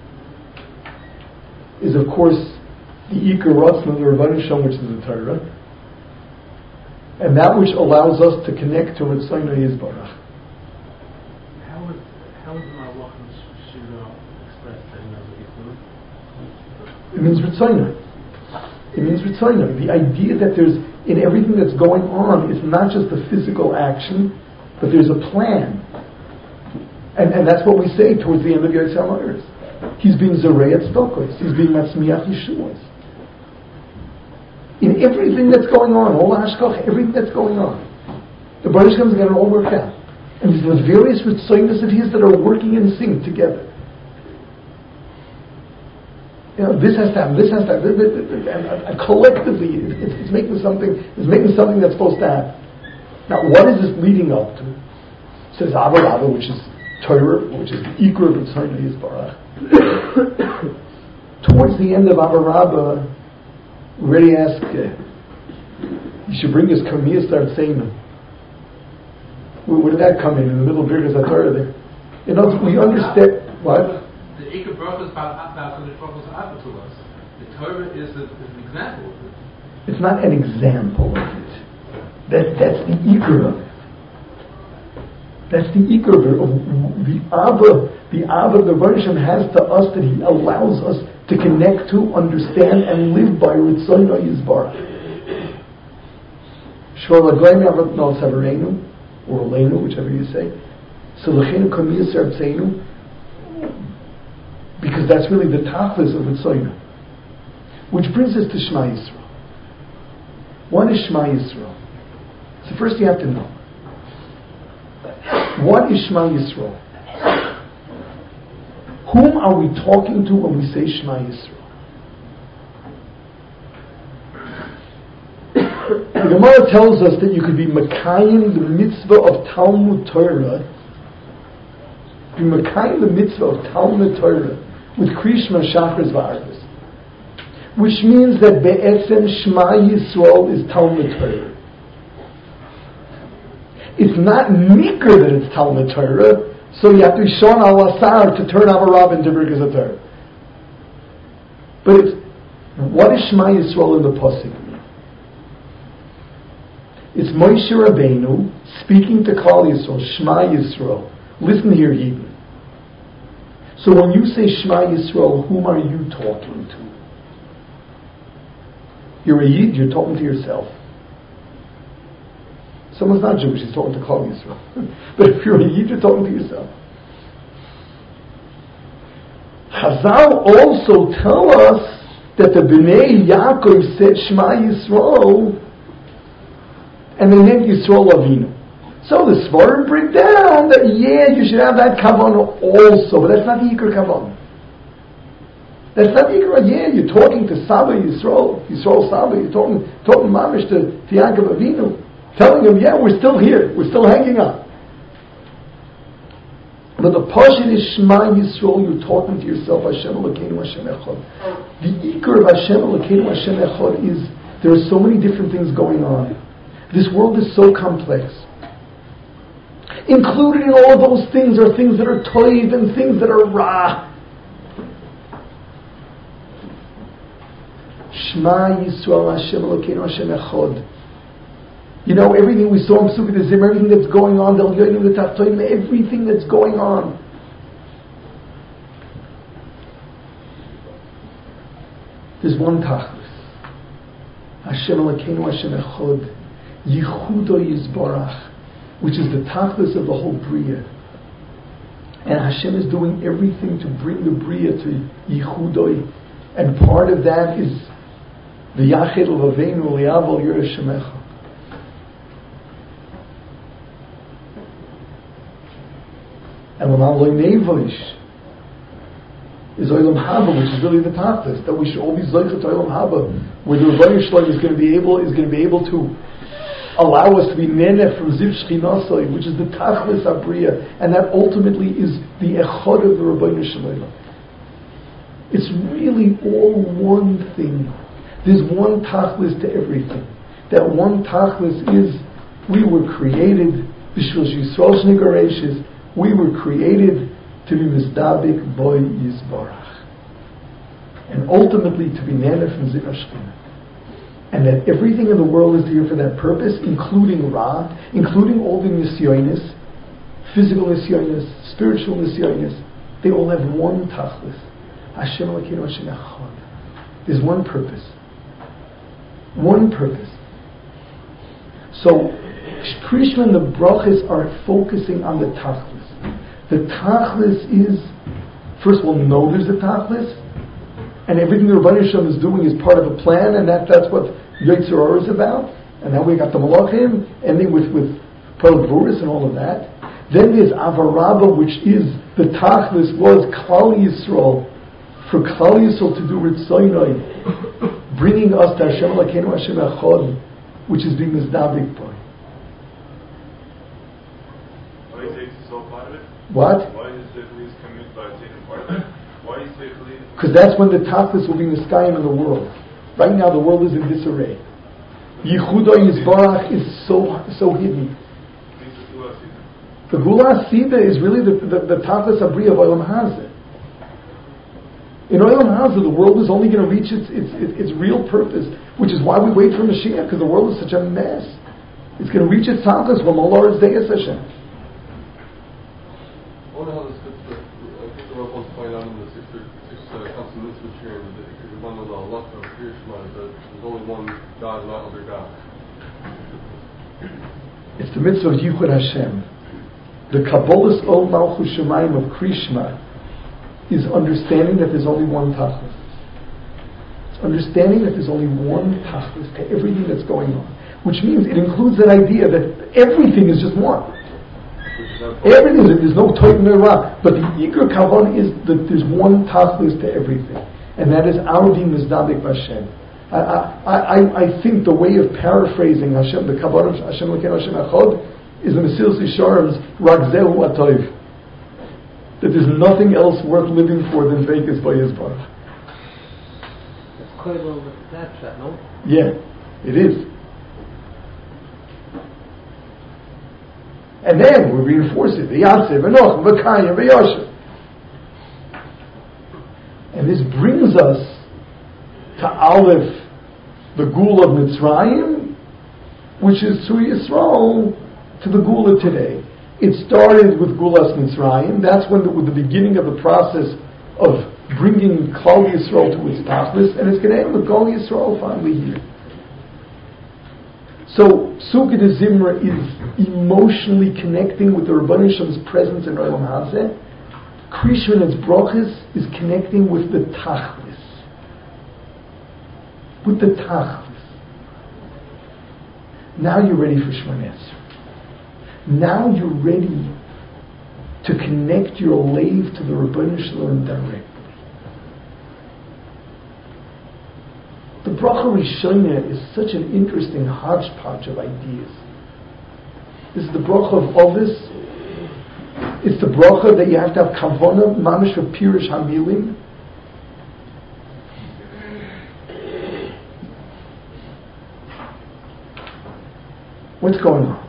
is of course the Iker Ratzon of the Rebbe Shem, which is the Torah, and that which allows us to connect to Ritzonah Yisbarach. How would how would the Malachim Shira express that in other It means Ritzonah. It means Ritzonah. The idea that there's, in everything that's going on, it's not just a physical action, but there's a plan. And and that's what we say towards the end of Yotzer HaMa'aris. He's being Zorei Tzedakos. He's being Matzmiach Yeshuas. In everything that's going on, all the hashkach, everything that's going on, the Baruch Shem is going to all work out. And there's the various ritzonos of his that are working in sync together. You know, this has to happen, this has to happen, this, this, this, and, and collectively, it's, it's making something, it's making something that's supposed to happen. Now, what is this leading up to? It says Avarabba, which is Torah, which is the Iker of Ritzonah Yisbarach. Towards the end of Avarabba, we already asked, uh, you should bring us Kamiyah, start saying them. Where, where did that come in? In the middle of Birkas HaTorah there. You know, we understand, what? The Iker Baruch is about about the struggles of Abba to us. The Torah is, a, is an example of it. It's not an example of it. That, that's the Iker of it. That's the Iker of it. The Abba, the Abba the Baruch Shem has to us that he allows us to connect to, understand, and live by Ritzonah Yisbarach. Shor Laglayim Yavat Nal Savarenu, or Aleinu, whichever you say. So L'cheinu Kamiyas Artzeinu, because that's really the tachlis of Ritzonah. Which brings us to Shema Yisrael. What is Shema Yisrael? So first you have to know. What is Shema Yisrael? Whom are we talking to when we say Shema Yisrael? The Gemara tells us that you could be Mekayim the mitzvah of Talmud Torah, be Mekayim the mitzvah of Talmud Torah with Krishma Shachris V'Arvis, which means that Be'etzem Shema Yisrael is Talmud Torah. It's not Mikr that it's Talmud Torah, so you have to be Shon al-Asar to turn Avarabba into Birkas HaTorah. But it's, what is Shema Yisrael in the Pasuk? It's Moshe Rabbeinu speaking to Klal Yisrael, Shema Yisrael. Listen here, Yidden. So when you say Shema Yisrael, whom are you talking to? You're a Yid, you're talking to yourself. Someone's not Jewish, he's talking to Klal Yisrael. But if you're a Yid, you're talking to yourself. Chazal also tell us that the Bnei Yaakov said Shema Yisrael, and they named Yisrael Avinu. So the Svarim break down that, yeah, you should have that kavanah also, but that's not the Iker kavanah. That's not the Iker. Yeah, you're talking to Saba Yisrael, Yisrael Saba, you're talking, talking mamish to, to Yaakov Avinu, telling him, yeah, we're still here, we're still hanging on. But the Pashut is Shema Yisrael, you're talking to yourself, Hashem Elokeinu Hashem Echad. The Iker of Hashem Elokeinu Hashem Echad is, there are so many different things going on. This world is so complex. Included in all of those things are things that are toiv and things that are ra. Shema Yisrael Hashem Elokeinu Hashem Echad. You know, everything we saw in Pesukei Dezimra, everything that's going on, everything that's going on. There's one tachlis. Hashem Elokeinu Hashem Echad. Yichudo Yisbarach, which is the tachlis of the whole Bria. And Hashem is doing everything to bring the Bria to Yichudoi. And part of that is the Yachid L'Aveinu Li'aval Yereh Shemecha. And when Allah Nevoish, is Olam Haba, which is really the Tachlis, that we should all be Zoichet to Olam Haba, where the Rebbeinu Shalom is going to be able is going to be able to allow us to be Neneh from Ziv Shechinasai, which is the Tachlis Abriya, and that ultimately is the Echad of the Rebbeinu Shalom. It's really all one thing. There's one Tachlis to everything. That one Tachlis is, we were created, B'shvil Yisrael Shnigareshes, we were created to be Mizdabik Boy Yisbarach. And ultimately to be Neneh from Ziv Shechinah. And that everything in the world is here for that purpose, including Ra, including all the Nisyonis, physical Nisyonis, spiritual Nisyonis. They all have one Tachlis. Hashem Elokeinu Hashem Echad. There's one purpose. One purpose. So, Krishma and the Brachas are focusing on the Tachlis. The Tachlis is, first of all, know there's a Tachlis, and everything the Rebbeinu Shalom is doing is part of a plan, and that, that's what Yetzer Hara is about. And now we got the Malachim, ending with, with Pearl Gvuris and all of that. Then there's Avarabba, which is, the Tachlis was Klal Yisrael, for Klal Yisrael to do Ritzoynoi, bringing us to Hashem Elokeinu Hashem Echad, which is being Mizdabik by. Why is it so part of it? What? Why is it please commit by taking part of it? Why is it please? Because that's when the Tachlis will be in the sky and in the world. Right now the world is in disarray. Yichudo Yisbarach is so so hidden. The Gula Sida is really the, the, the Tachlis Abriya of Olam Hazeh. In Olam Hazeh, the world is only going to reach its, its its its real purpose, which is why we wait for Mashiach, because the world is such a mess. It's going to reach its Tachlis when Allah is Deis Hashem. I wonder how this fits with, I think the Rav wants to point out in the sixth, sixth uh, Council Mitzvah Shirim, that if you want to know Allah of Kirishma, that there's only one God, not other gods. It's the mitzvah of Yichud Hashem. The Kabbalah's Ol Malchus Shemayim of Krishma is understanding that there's only one Tachlis. It's understanding that there's only one Tachlis to everything that's going on. Which means it includes that idea that everything is just one. Everything is, there's no Toiv no Ra. But the Yikr Kavan is that there's one Tachlis to everything. And that is our being Mizdabik Hashem. I, I, I, I think the way of paraphrasing Hashem, the Kabbalah of Hashem Elokeinu Hashem Echad, is the Mesilas Yesharim's Ragzehu Atoiv. That there's nothing else worth living for than Vekas by Yisbarach. That's quite a little bit of that shot, no? Yeah, it is. And then we reinforce it. V'yatsev, v'noch, v'kayim, v'yoshev. And this brings us to Aleph, the Gula of Mitzrayim, which is to Yisrael, to the Gula today. It started with Gulas Mitzrayim. That's when the, with the beginning of the process of bringing Klal Yisrael to its Tachlis, and it's going to end with Klal Yisrael finally here. So Sukkot Zimra is emotionally connecting with the Rebbeinu Shalom's presence in Olam Hazeh. Krishma and its brachas is connecting with the Tachlis. With the Tachlis. Now you're ready for Shemona Esrei. Now you're ready to connect your lave to the Rebbeinu Shalom directly. The Bracha Rishonah is such an interesting hodgepodge of ideas. This is the Bracha of Ovis. It's the Bracha that you have to have Kavanah, Mamish for Pirish Hamilim. What's going on?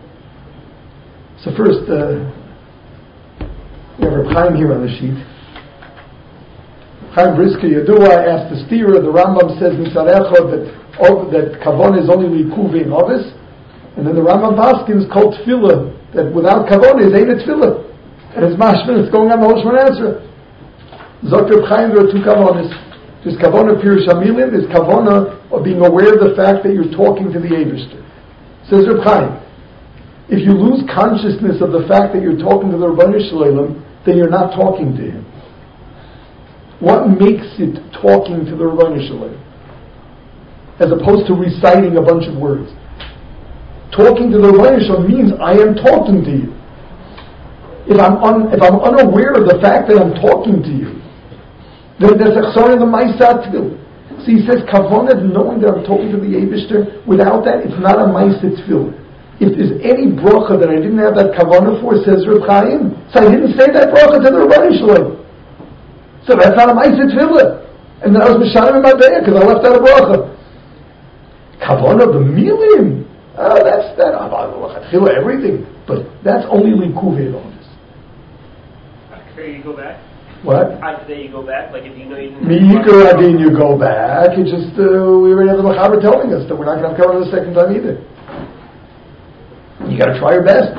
So first, uh, we have Reb Chaim here on the sheet. Chaim Brisker Yadua asked the steerer. The Rambam says Misarecha that oh, that Kavon is only Likuvi in Ovis, and then the Rambam Paskins called Tefillah that without Kavon is ain't a Tefillah, and it's mashman. It's going on the whole Shemona Esrei. Zok Reb Chaim, there are two Kavonis. There's Kavona Pirush Hamilim. There's Kavona of being aware of the fact that you're talking to the Eibishter. Says Reb Chaim, if you lose consciousness of the fact that you're talking to the Rebbeinu Shalom, then you're not talking to him. What makes it talking to the Rebbeinu Shalom? As opposed to reciting a bunch of words. Talking to the Rebbeinu Shalom means I am talking to you. If I'm, un, if I'm unaware of the fact that I'm talking to you, There, there's a chsar in the Maisa Tefillah. So he says, Kavona, knowing that I'm talking to the Eibishter, without that, it's not a Maisa Tefillah. If there's any bracha that I didn't have that Kavona for, says Reb Chaim, so I didn't say that bracha to the Rebbeinu Shalom. So that's not a Maisa Tefillah. And then I was Mishalim in my Be'er, because I left out a bracha. Kavona, the Milim, oh, that's that, Tefillah, everything. But that's only Likuv Elonis. After you go back? What? After you go back, like if you know you didn't... Me'ikar Adin, you go back. It just, uh, we already have the Mechaber telling us that we're not going to have cover the second time either. You got to try your best.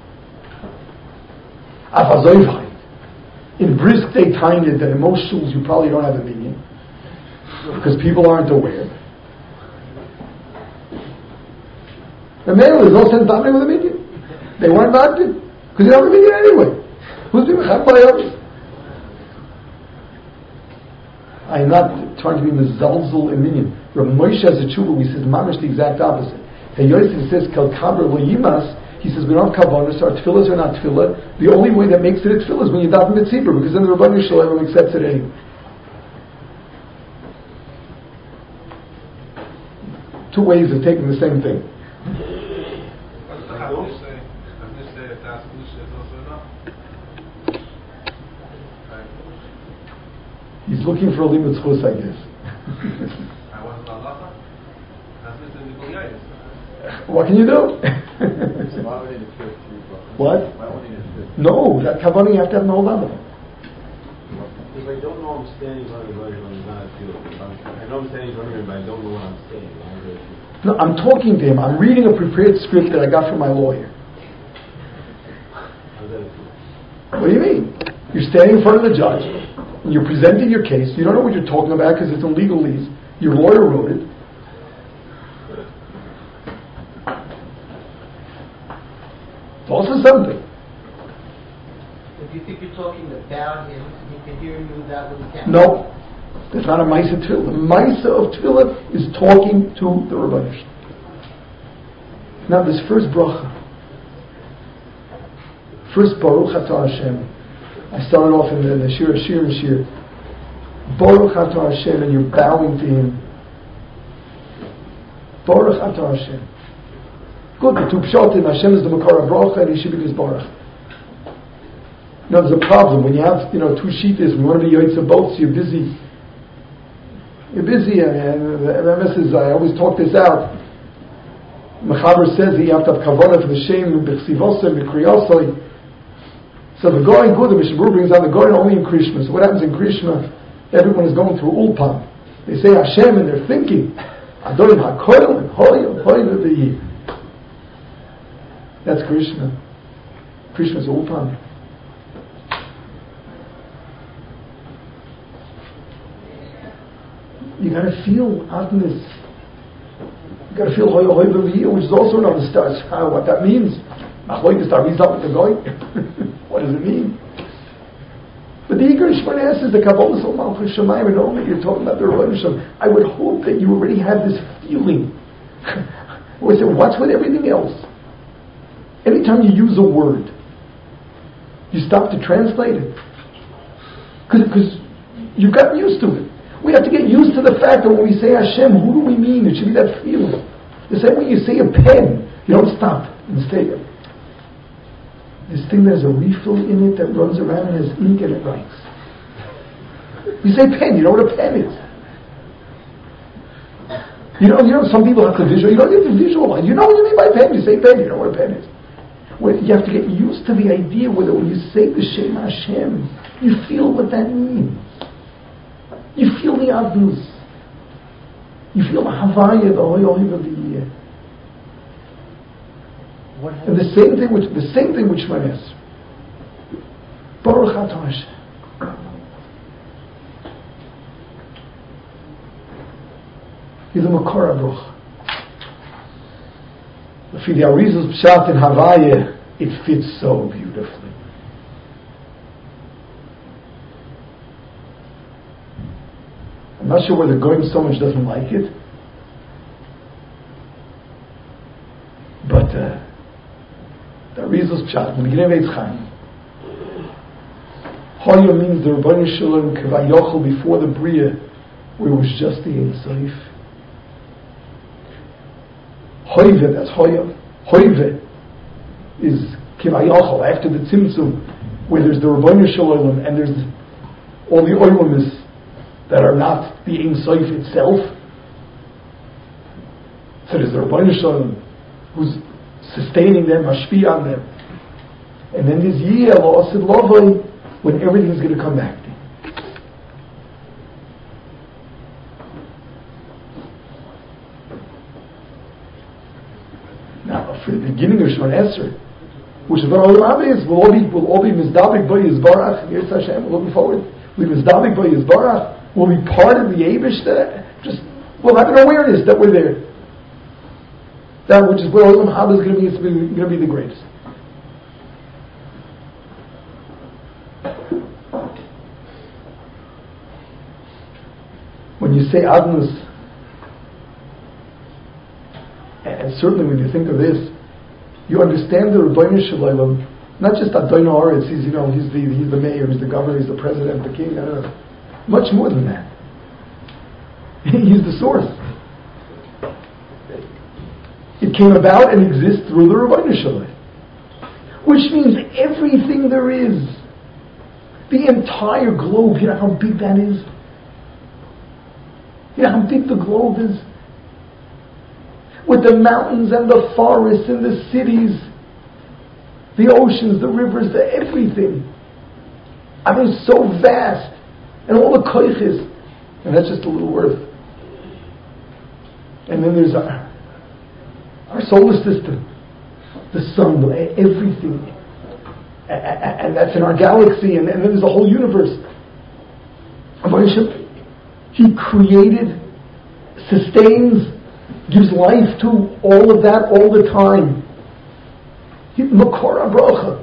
In brisk they timed it that in most schools you probably don't have a minyan because people aren't aware. The male is no sense davening with a minyan. They weren't davening because you don't have a minyan anyway. Who's being mechab by others? I'm not trying to be mezalzel in minyan. Rav Moshe has a tshuva. He says mamish the exact opposite. Hey Yosef says kal kabra lo yimas. He says we don't have kavanos. Our tefillahs are not tefillah. The only way that makes it a tefillah is when you daven mitzibur, because then the Rebbeinu Shalom accepts it anyway. Two ways of taking the same thing. What's the Hafnish say? Hafnish say if that's Kedusha is also enough. He's looking for a limud chus, I guess. I wasn't halacha. Hafnish in the Goyayis. What can you do? What? No, that kavanah you have to have no lama. If I don't know I'm standing on the road, I'm not feeling. I know I'm standing on the road, but I don't know what I'm saying. No, I'm talking to him. I'm reading a prepared script that I got from my lawyer. What do you mean? You're standing in front of the judge, and you're presenting your case. You don't know what you're talking about because it's in legalese. Your lawyer wrote it. It's also something. If you think you're talking about him, he can hear you, that would count. No. It's not a Maisa Tefillah. The Maisa of Tefillah is talking to the Rebbeinu. Now this first bracha. First Baruch Atah Hashem. I started off in the, the Shir Shir Shir. Baruch Atah Hashem, and you're bowing to Him. Baruch Atah Hashem. Good, the two pshatim, Hashem is the Makar HaBracha and He should be this Baruch. Now there's a problem, when you have, you know, two shittas, we want to be yoitz of both, so you're busy. You're busy, I mean, the M M S is, I always talk this out. Mechaber says that you have to have kavanah for the shem, b'chsivosem, b'kriyosoi. So the going good, the Mishnah brings out the going only in Krishna. So what happens in Krishna? Everyone is going through Ulpan. They say Hashem and they're thinking, Adon HaKoil and Hoy, Hoy Levi. That's Krishna. Krishna's Ulpan. You gotta feel Atnas. You gotta feel Hoy Hoy Levi, which is also another star. What that means. Machoy is the result with the going. What does it mean? But the Ikar Shemona says the Kabbalah Sol Malchus Shemayim, and only you're talking about the Rebbeinu Shalom. I would hope that you already have this feeling. We say, what's with everything else? Anytime you use a word, you stop to translate it. Because you've gotten used to it. We have to get used to the fact that when we say Hashem, who do we mean? It should be that feeling. The same way you say a pen, you don't stop and stay there. This thing, there's a refill in it that runs around and has ink and it writes. You say pen, you know what a pen is. You know, you know, some people have to visual. You don't have to visualize. You know what you mean by pen. You say pen, you know what a pen is. Well, you have to get used to the idea whether when you say the Shem Hashem, you feel what that means. You feel the Adnus. You feel the Havaya, the Hoy Hoy of the year. And the same thing with the same thing with Shemona Esrei. Baruch Atah Hashem. He's a Makor HaBracha. For the Arizal's Pshat in Havaya, it fits so beautifully. I'm not sure whether Goyim so much doesn't like it, but. Uh, The Arizal's Pshat, in the beginning of Eitz Chaim. Hoya means the Rebbeinu Shalom Kevayochel before the Bria, where it was just the Ein Sof. Hoive, that's Hoya. Hoive is Kevayochel, after the Tzimtzum, where there's the Rebbeinu Shalom and there's all the Oilamis that are not the Ein Sof itself. So there's the Rebbeinu Shalom who's sustaining them, mashpi on them. And then there's Yeh, La'asid Lavai, when everything's going to come back to him. Now, for the beginning of Shemon Esrei, which is what all the is, we'll all be, we'll all be Mizdabik by Yisbarach, Yirtz Hashem, we're looking forward. We'll be Mizdabik by Yisbarach, we'll be part of the Eibush, that just, we'll have an awareness that we're there. That which is where Olam Haba is going to be, it's going to be the greatest. When you say Adnus, and certainly when you think of this, you understand the Rebbeinu Shalom, not just Adonai Oretz, he's, you know, he's the, he's the mayor, he's the governor, he's the president, the king, I don't know. Much more than that. He's the source. It came about and exists through the Rebbeinu Shalom. Which means everything there is, the entire globe, you know how big that is? You know how big the globe is? With the mountains and the forests and the cities, the oceans, the rivers, the everything. I mean, it's so vast. And all the koiches. And that's just a little worth. And then there's our, our solar system. The sun, everything. And that's in our galaxy. And then there's the whole universe. He created, sustains, gives life to all of that all the time. Makor HaBracha.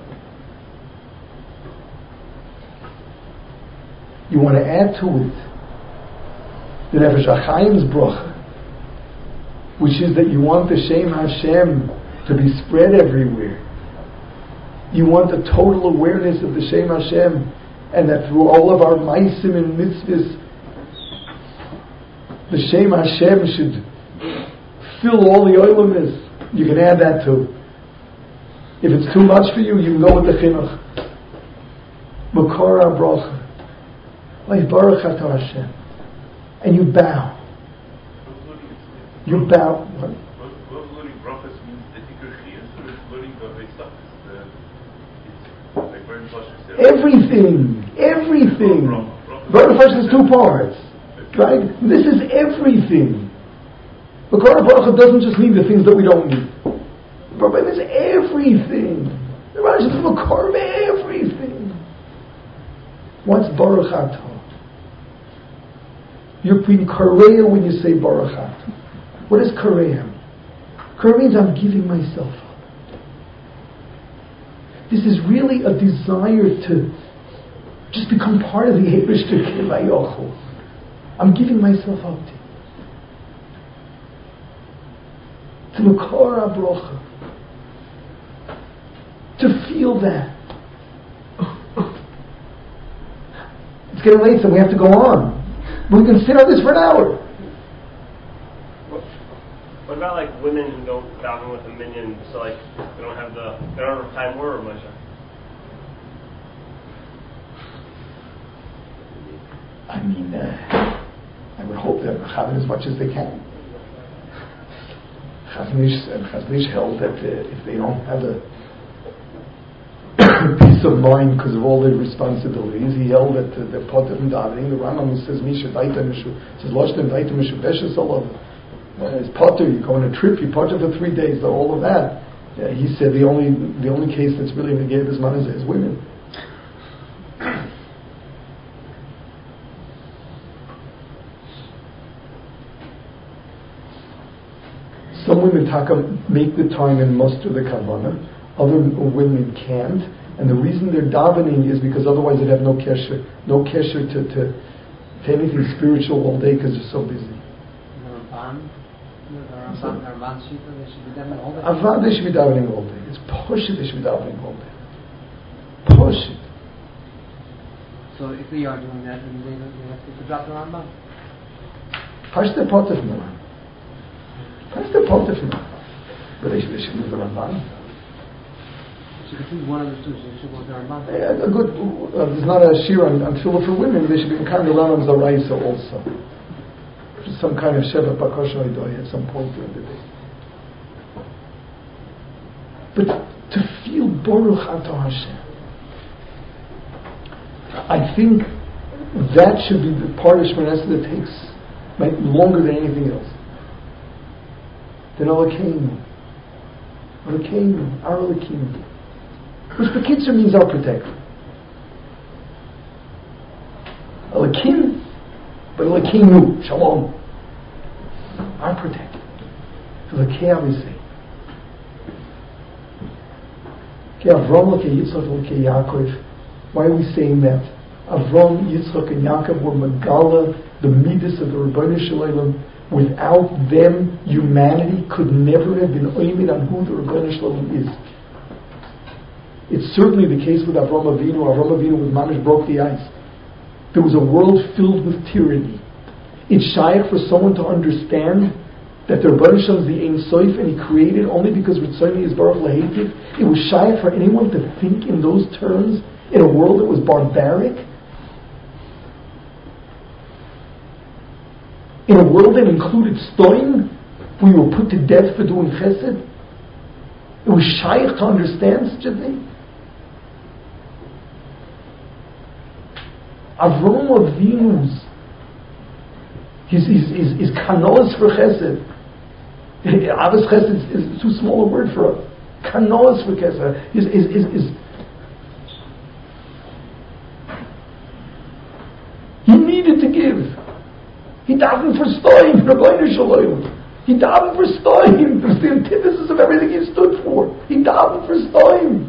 You want to add to it the Nefesh HaChaim's bracha, which is that you want the Shem Hashem to be spread everywhere. You want the total awareness of the Shem Hashem, and that through all of our maisim and mitzvahs, the Shem Hashem should fill all the oilamis. You can add that too. If it's too much for you, you can go with the chinuch. Makor HaBracha. Baruch Atah Hashem. And you bow. You bow. What? Learning brachas means the tikkur chiyas, or is learning the stuff? It's like very much. Everything. Everything. The first is two parts. Right? This is everything. Makor HaBracha doesn't just mean the things that we don't need. But it's everything. The Rashi is Makor of everything. What's Baruch Atah? You're being Kareya when you say Baruch Atah. What does Kareya mean? Kareya means I'm giving myself up. This is really a desire to just become part of the Eibush Kevayochel. I'm giving myself up to you. To Makor HaBracha. To feel that. It's getting late, so we have to go on. We can sit on this for an hour. What, what about like women who don't daven with a minion, so like they don't have the they don't have time or Moshe? I mean, uh, I would hope that Chazon as much as they can. Chazon held that uh, if they don't have a peace of mind because of all their responsibilities, he held that uh, the potter and davening. The Rambam says, "Misha daita mishu," says, "Loshtem daita mishu beshes olav." It's potter. You go on a trip, you potter for three days. All of that. Uh, he said the only the only case that's really negated this man is, is women. Some women taka make the time and muster the kavanah. Other women can't, and the reason they're davening is because otherwise they'd have no kesher, no kesher to, to, to anything spiritual all day because they're so busy. Avad, they should be davening all day. It's push it, they should be davening all day. Push it. So if we are doing that, then they, they have to drop the Rambam. Pashte Potter from the Rambam. Pashte Potter from the Rambam. But they should, they should move the Rambam. So you can choose one of the two, so you should go to the Rambam. Yeah, a good, uh, there's not a shir on, on Tefillah for women, they should be kind of around the Raisa also. Just some kind of Sheva Bakosha Idoy at some point during the day. But to feel Baruch Ato Hashem, I think that should be the part of Shemona Esrei that takes like, longer than anything else. Then Elokeinu, Elokeinu, our Elokeinu, which Bekitzer means our protector. Elokim, but Elokeinu, Shalom, our protector. Elokei Avosei. Avram, Yitzchak, Yaakov. Why are we saying that? Avram, Yitzchak, and Yaakov were Megala, the Midas of the Rebbeinu Shalom. Without them, humanity could never have been oimid on who the Rebbeinu Shalom is. It's certainly the case with Avram Avinu. Avram Avinu with Mamish broke the ice. There was a world filled with tyranny. It's shaykh for someone to understand that the Rebbeinu Shalom is the Ein Sof and He created only because Ritzoni is Baruch Lahativ. It was shy for anyone to think in those terms in a world that was barbaric, in a world that included stoing, we were put to death for doing chesed. It was shy to understand such a thing. Avram Avinu's his his his, his kanoas for chesed. Avos chesed is, is too small a word for us. Kanoas for chesed. His his his, his he needed to give. He davened for stoim, Rebbeinu Shalom. He davened for stoim. It was the antithesis of everything he stood for. He davened for stoim.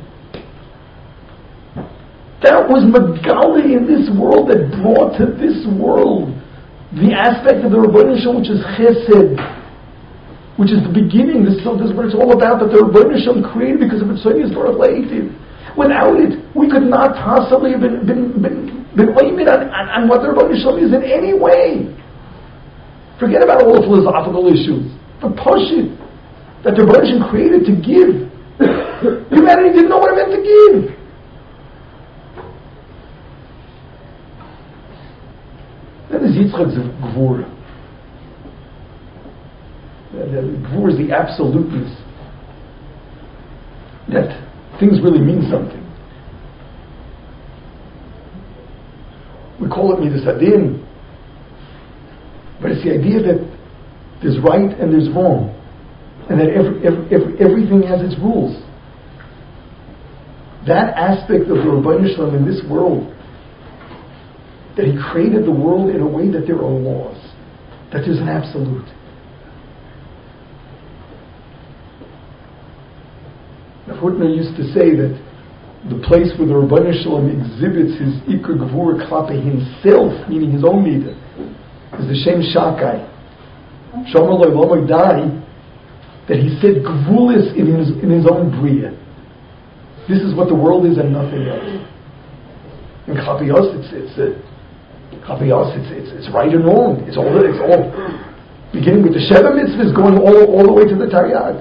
That was Magali in this world that brought to this world the aspect of the Rebbeinu Shalom, which is chesed, which is the beginning. This is, this is what it's all about, that the Rebbeinu Shalom created because of its Soynius Baruch Lahativ. Without it, we could not possibly have been been been, been oimid on, on, on what the Rebbeinu Shalom is in any way. Forget about all the philosophical issues. The Pashut that the Rebbeinu Shalom created to give. Humanity didn't know what it meant to give. That is Yitzchak's Gvura. Gvura is the absoluteness that things really mean something. We call it Midas Hadin, but it's the idea that there's right and there's wrong, and that every, every, every, everything has its rules. That aspect of the Rebbeinu Shalom in this world, that He created the world in a way that there are laws, that there's an absolute. Now, Hutner used to say that the place where the Rebbeinu Shalom exhibits his Iker Gevura Klape himself, meaning his own Midah, is the Shem Shakai. Shomer Loi Lomoy Dai, that he said Gevulis in his, in his own Bria. This is what the world is and nothing else. In Chapiyos, it's it's uh, Chapiyos, it's, it's it's right and wrong. It's all it's all beginning with the Sheva Mitzvahs, going all all the way to the Taryag.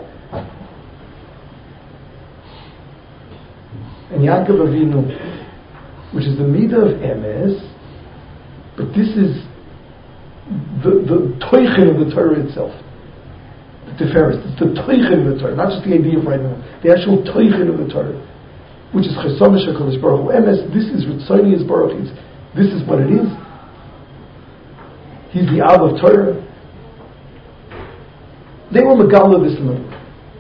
And Yaakov Avinu, which is the Midah of Emes, but this is the the Toichin of the Torah itself. The Tiferes, it's the Toichin of the Torah, not just the idea of right now, the actual Toichin of the Torah, which is Chesam HaKadosh Baruch Hu. Emes, this is Ritzoni is Baruch. It's, this is what it is. He's the Ab of Torah. They were Megala this in the world.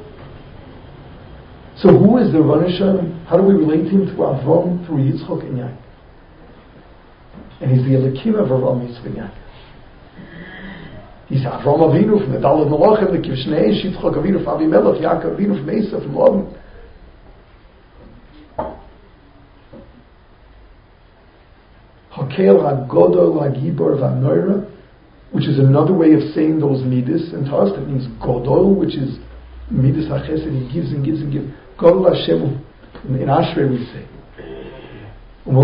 So who is the Rebbeinu Shalom? How do we relate to him? Through Avram, through Yitzchak and Yaakov. And he's the Elokim of Avram, Yitzchak and Yaakov. He's Avram Avinu from the Daled Malachim, the Kivshnei, Yitzchak Avinu from Avimelech, Yaakov Avinu from Esav, from Lavan. Hakel HaGodol HaGibor VaNoira, which is another way of saying those midas, and to us that means Godol, which is midas HaChesed, he gives and gives and gives. Godol Hashem, in Ashrei we say. There's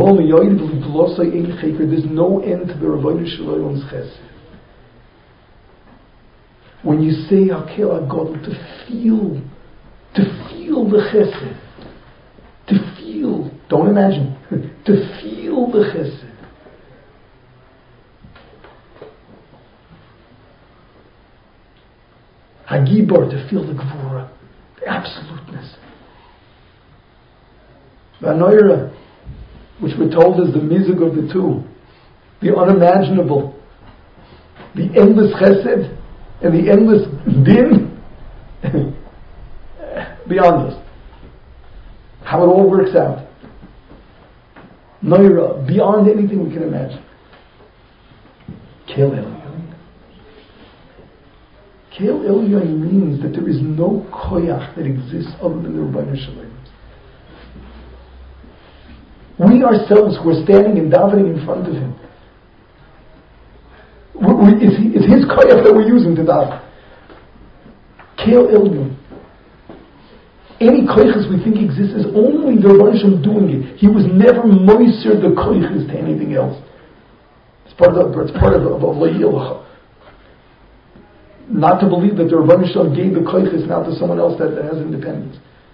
no end to the Rebbeinu Shalom's chesed. When you say Hakel HaGodel, to feel, to feel the chesed, to feel, don't imagine, to feel the chesed. Hagibor, to feel the Gvura, the absoluteness. Vanoira, which we're told is the mizug of the two, the unimaginable, the endless chesed and the endless din, beyond us. How it all works out. Noira, beyond anything we can imagine. Kel Elyon. Kel Elyon means that there is no koyach that exists other than the Rebbeinu Shalom. We ourselves who are standing and davening in front of Him, we, we, it's, it's His koyach that we're using to daven. Kel Elyon. Any koyches we think exists is only the Rebbeinu Shalom doing it. He was never moiser the koyches to anything else. It's part of the, it's part of of, of Le'ilach. Not to believe that the Rebbeinu Shalom gave the koyches now to someone else that, that has independence.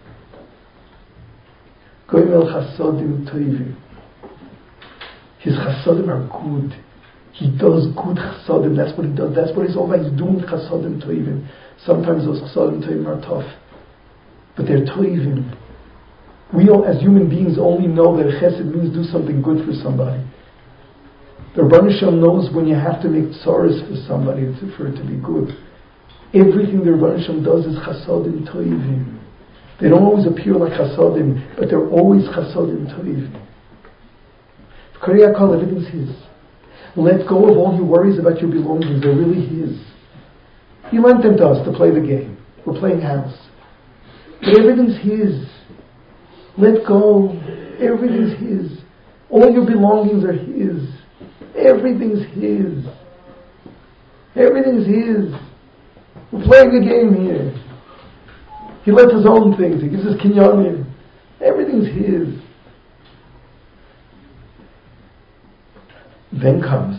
Goyim chasodim toivim. His chasodim are good. He does good chasodim. That's what he does. That's what he's all about. He's doing chasodim toivim. Sometimes those chasodim toivim are tough, but they're toivim. We all, as human beings, only know that chesed means do something good for somebody. The Rebbeinu Shalom knows when you have to make tzaras for somebody for it to be good. Everything the Rebbeinu Shalom does is chasodim toivim. They don't always appear like chasodim, but they're always chasodim toivim. Korei Kol, everything's His. Let go of all your worries about your belongings. They're really His. He lent them to us to play the game. We're playing house. But everything's His. Let go. Everything's His. All your belongings are His. Everything's His. Everything's His. We're playing a game here. He lets His own things. He gives us kinyanim. Everything's His. Then comes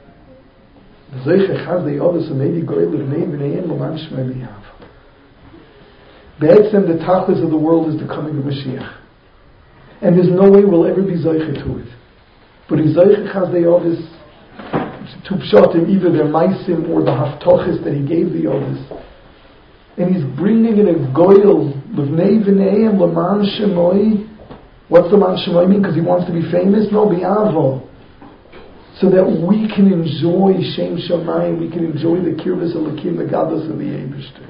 Be'etzem, the tachlis of the world is the coming of Mashiach. And there's no way we'll ever be Zoiche to it. But in Zoiche Chazdei Ovis, to pshatim, either their maisim or the haftochis that He gave the Ovis. And He's bringing in a goyel, l'vnei v'neim, l'man shemoi. What's the man shemoi mean? Because He wants to be famous? No, bi'avo. So that we can enjoy Shem Shamayim, we can enjoy the Kirvas Elokim, the Gadlus of the Eibishter.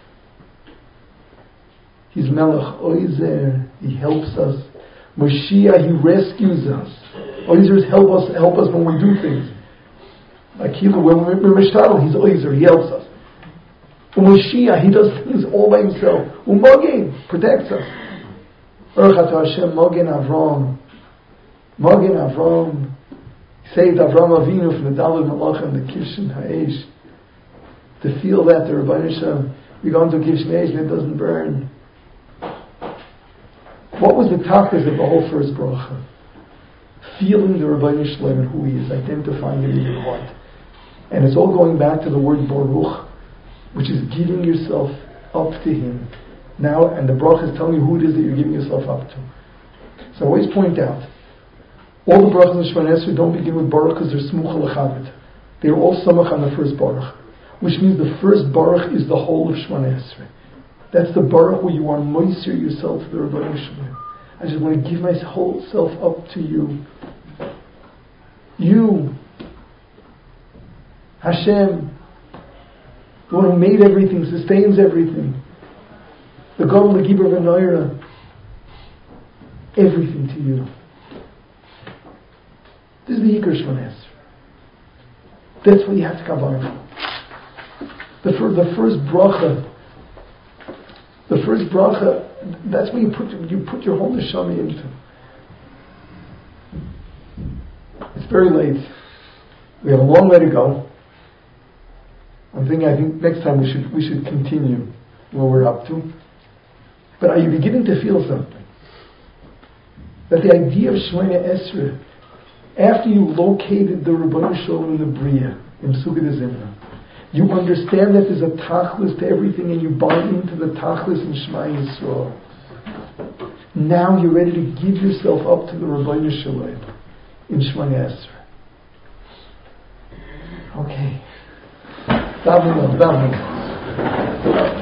He's Melech Oizer, He helps us. Moshiach, He rescues us. Oizers help us help us when we do things. Like Hila, when we're Mishtadel, He's Oizer, He helps us. Moshiach, He does things all by Himself. Umogin, protects us. Baruch Hashem, Mogen Avram. Mogen Avram. Saved Avram Avinu from the Daled Malach and the Kivshin Ha'esh. To feel that the Rebbeinu Shalom, we go into Kivshin Ha'esh and it doesn't burn. What was the tachlis of the whole first bracha? Feeling the Rebbeinu Shalom and who He is, identifying Him in your heart. And it's all going back to the word Baruch, which is giving yourself up to Him. Now, and the bracha is telling you who it is that you're giving yourself up to. So I always point out, all the brachas of Shemona Esrei don't begin with Baruch because they're smucha l'chavit. They're all samach on the first Baruch, which means the first Baruch is the whole of Shemona Esrei. That's the Baruch where you are moiser yourself to the Rebbeinu Shalom. I just want to give my whole self up to You. You, Hashem, the one who made everything, sustains everything. The Gadol L'Gibor V'Noira, everything to You. This is the Yikar Shemona Esrei. That's what you have to kavanah for. The, fir- the first bracha, the first bracha, that's what you put you put your whole neshama into. It's very late. We have a long way to go. I'm thinking. I think next time we should we should continue where we're up to. But are you beginning to feel something? that the idea of Shemona Esrei, after you located the Rebbeinu Shalom in the Bria, in Pesukei Zimra, you understand that there's a tachlis to everything, and you buy into the tachlis in Shema Yisrael. Now you're ready to give yourself up to the Rebbeinu Shalom in Shemona Esrei. Okay. Daven, daven.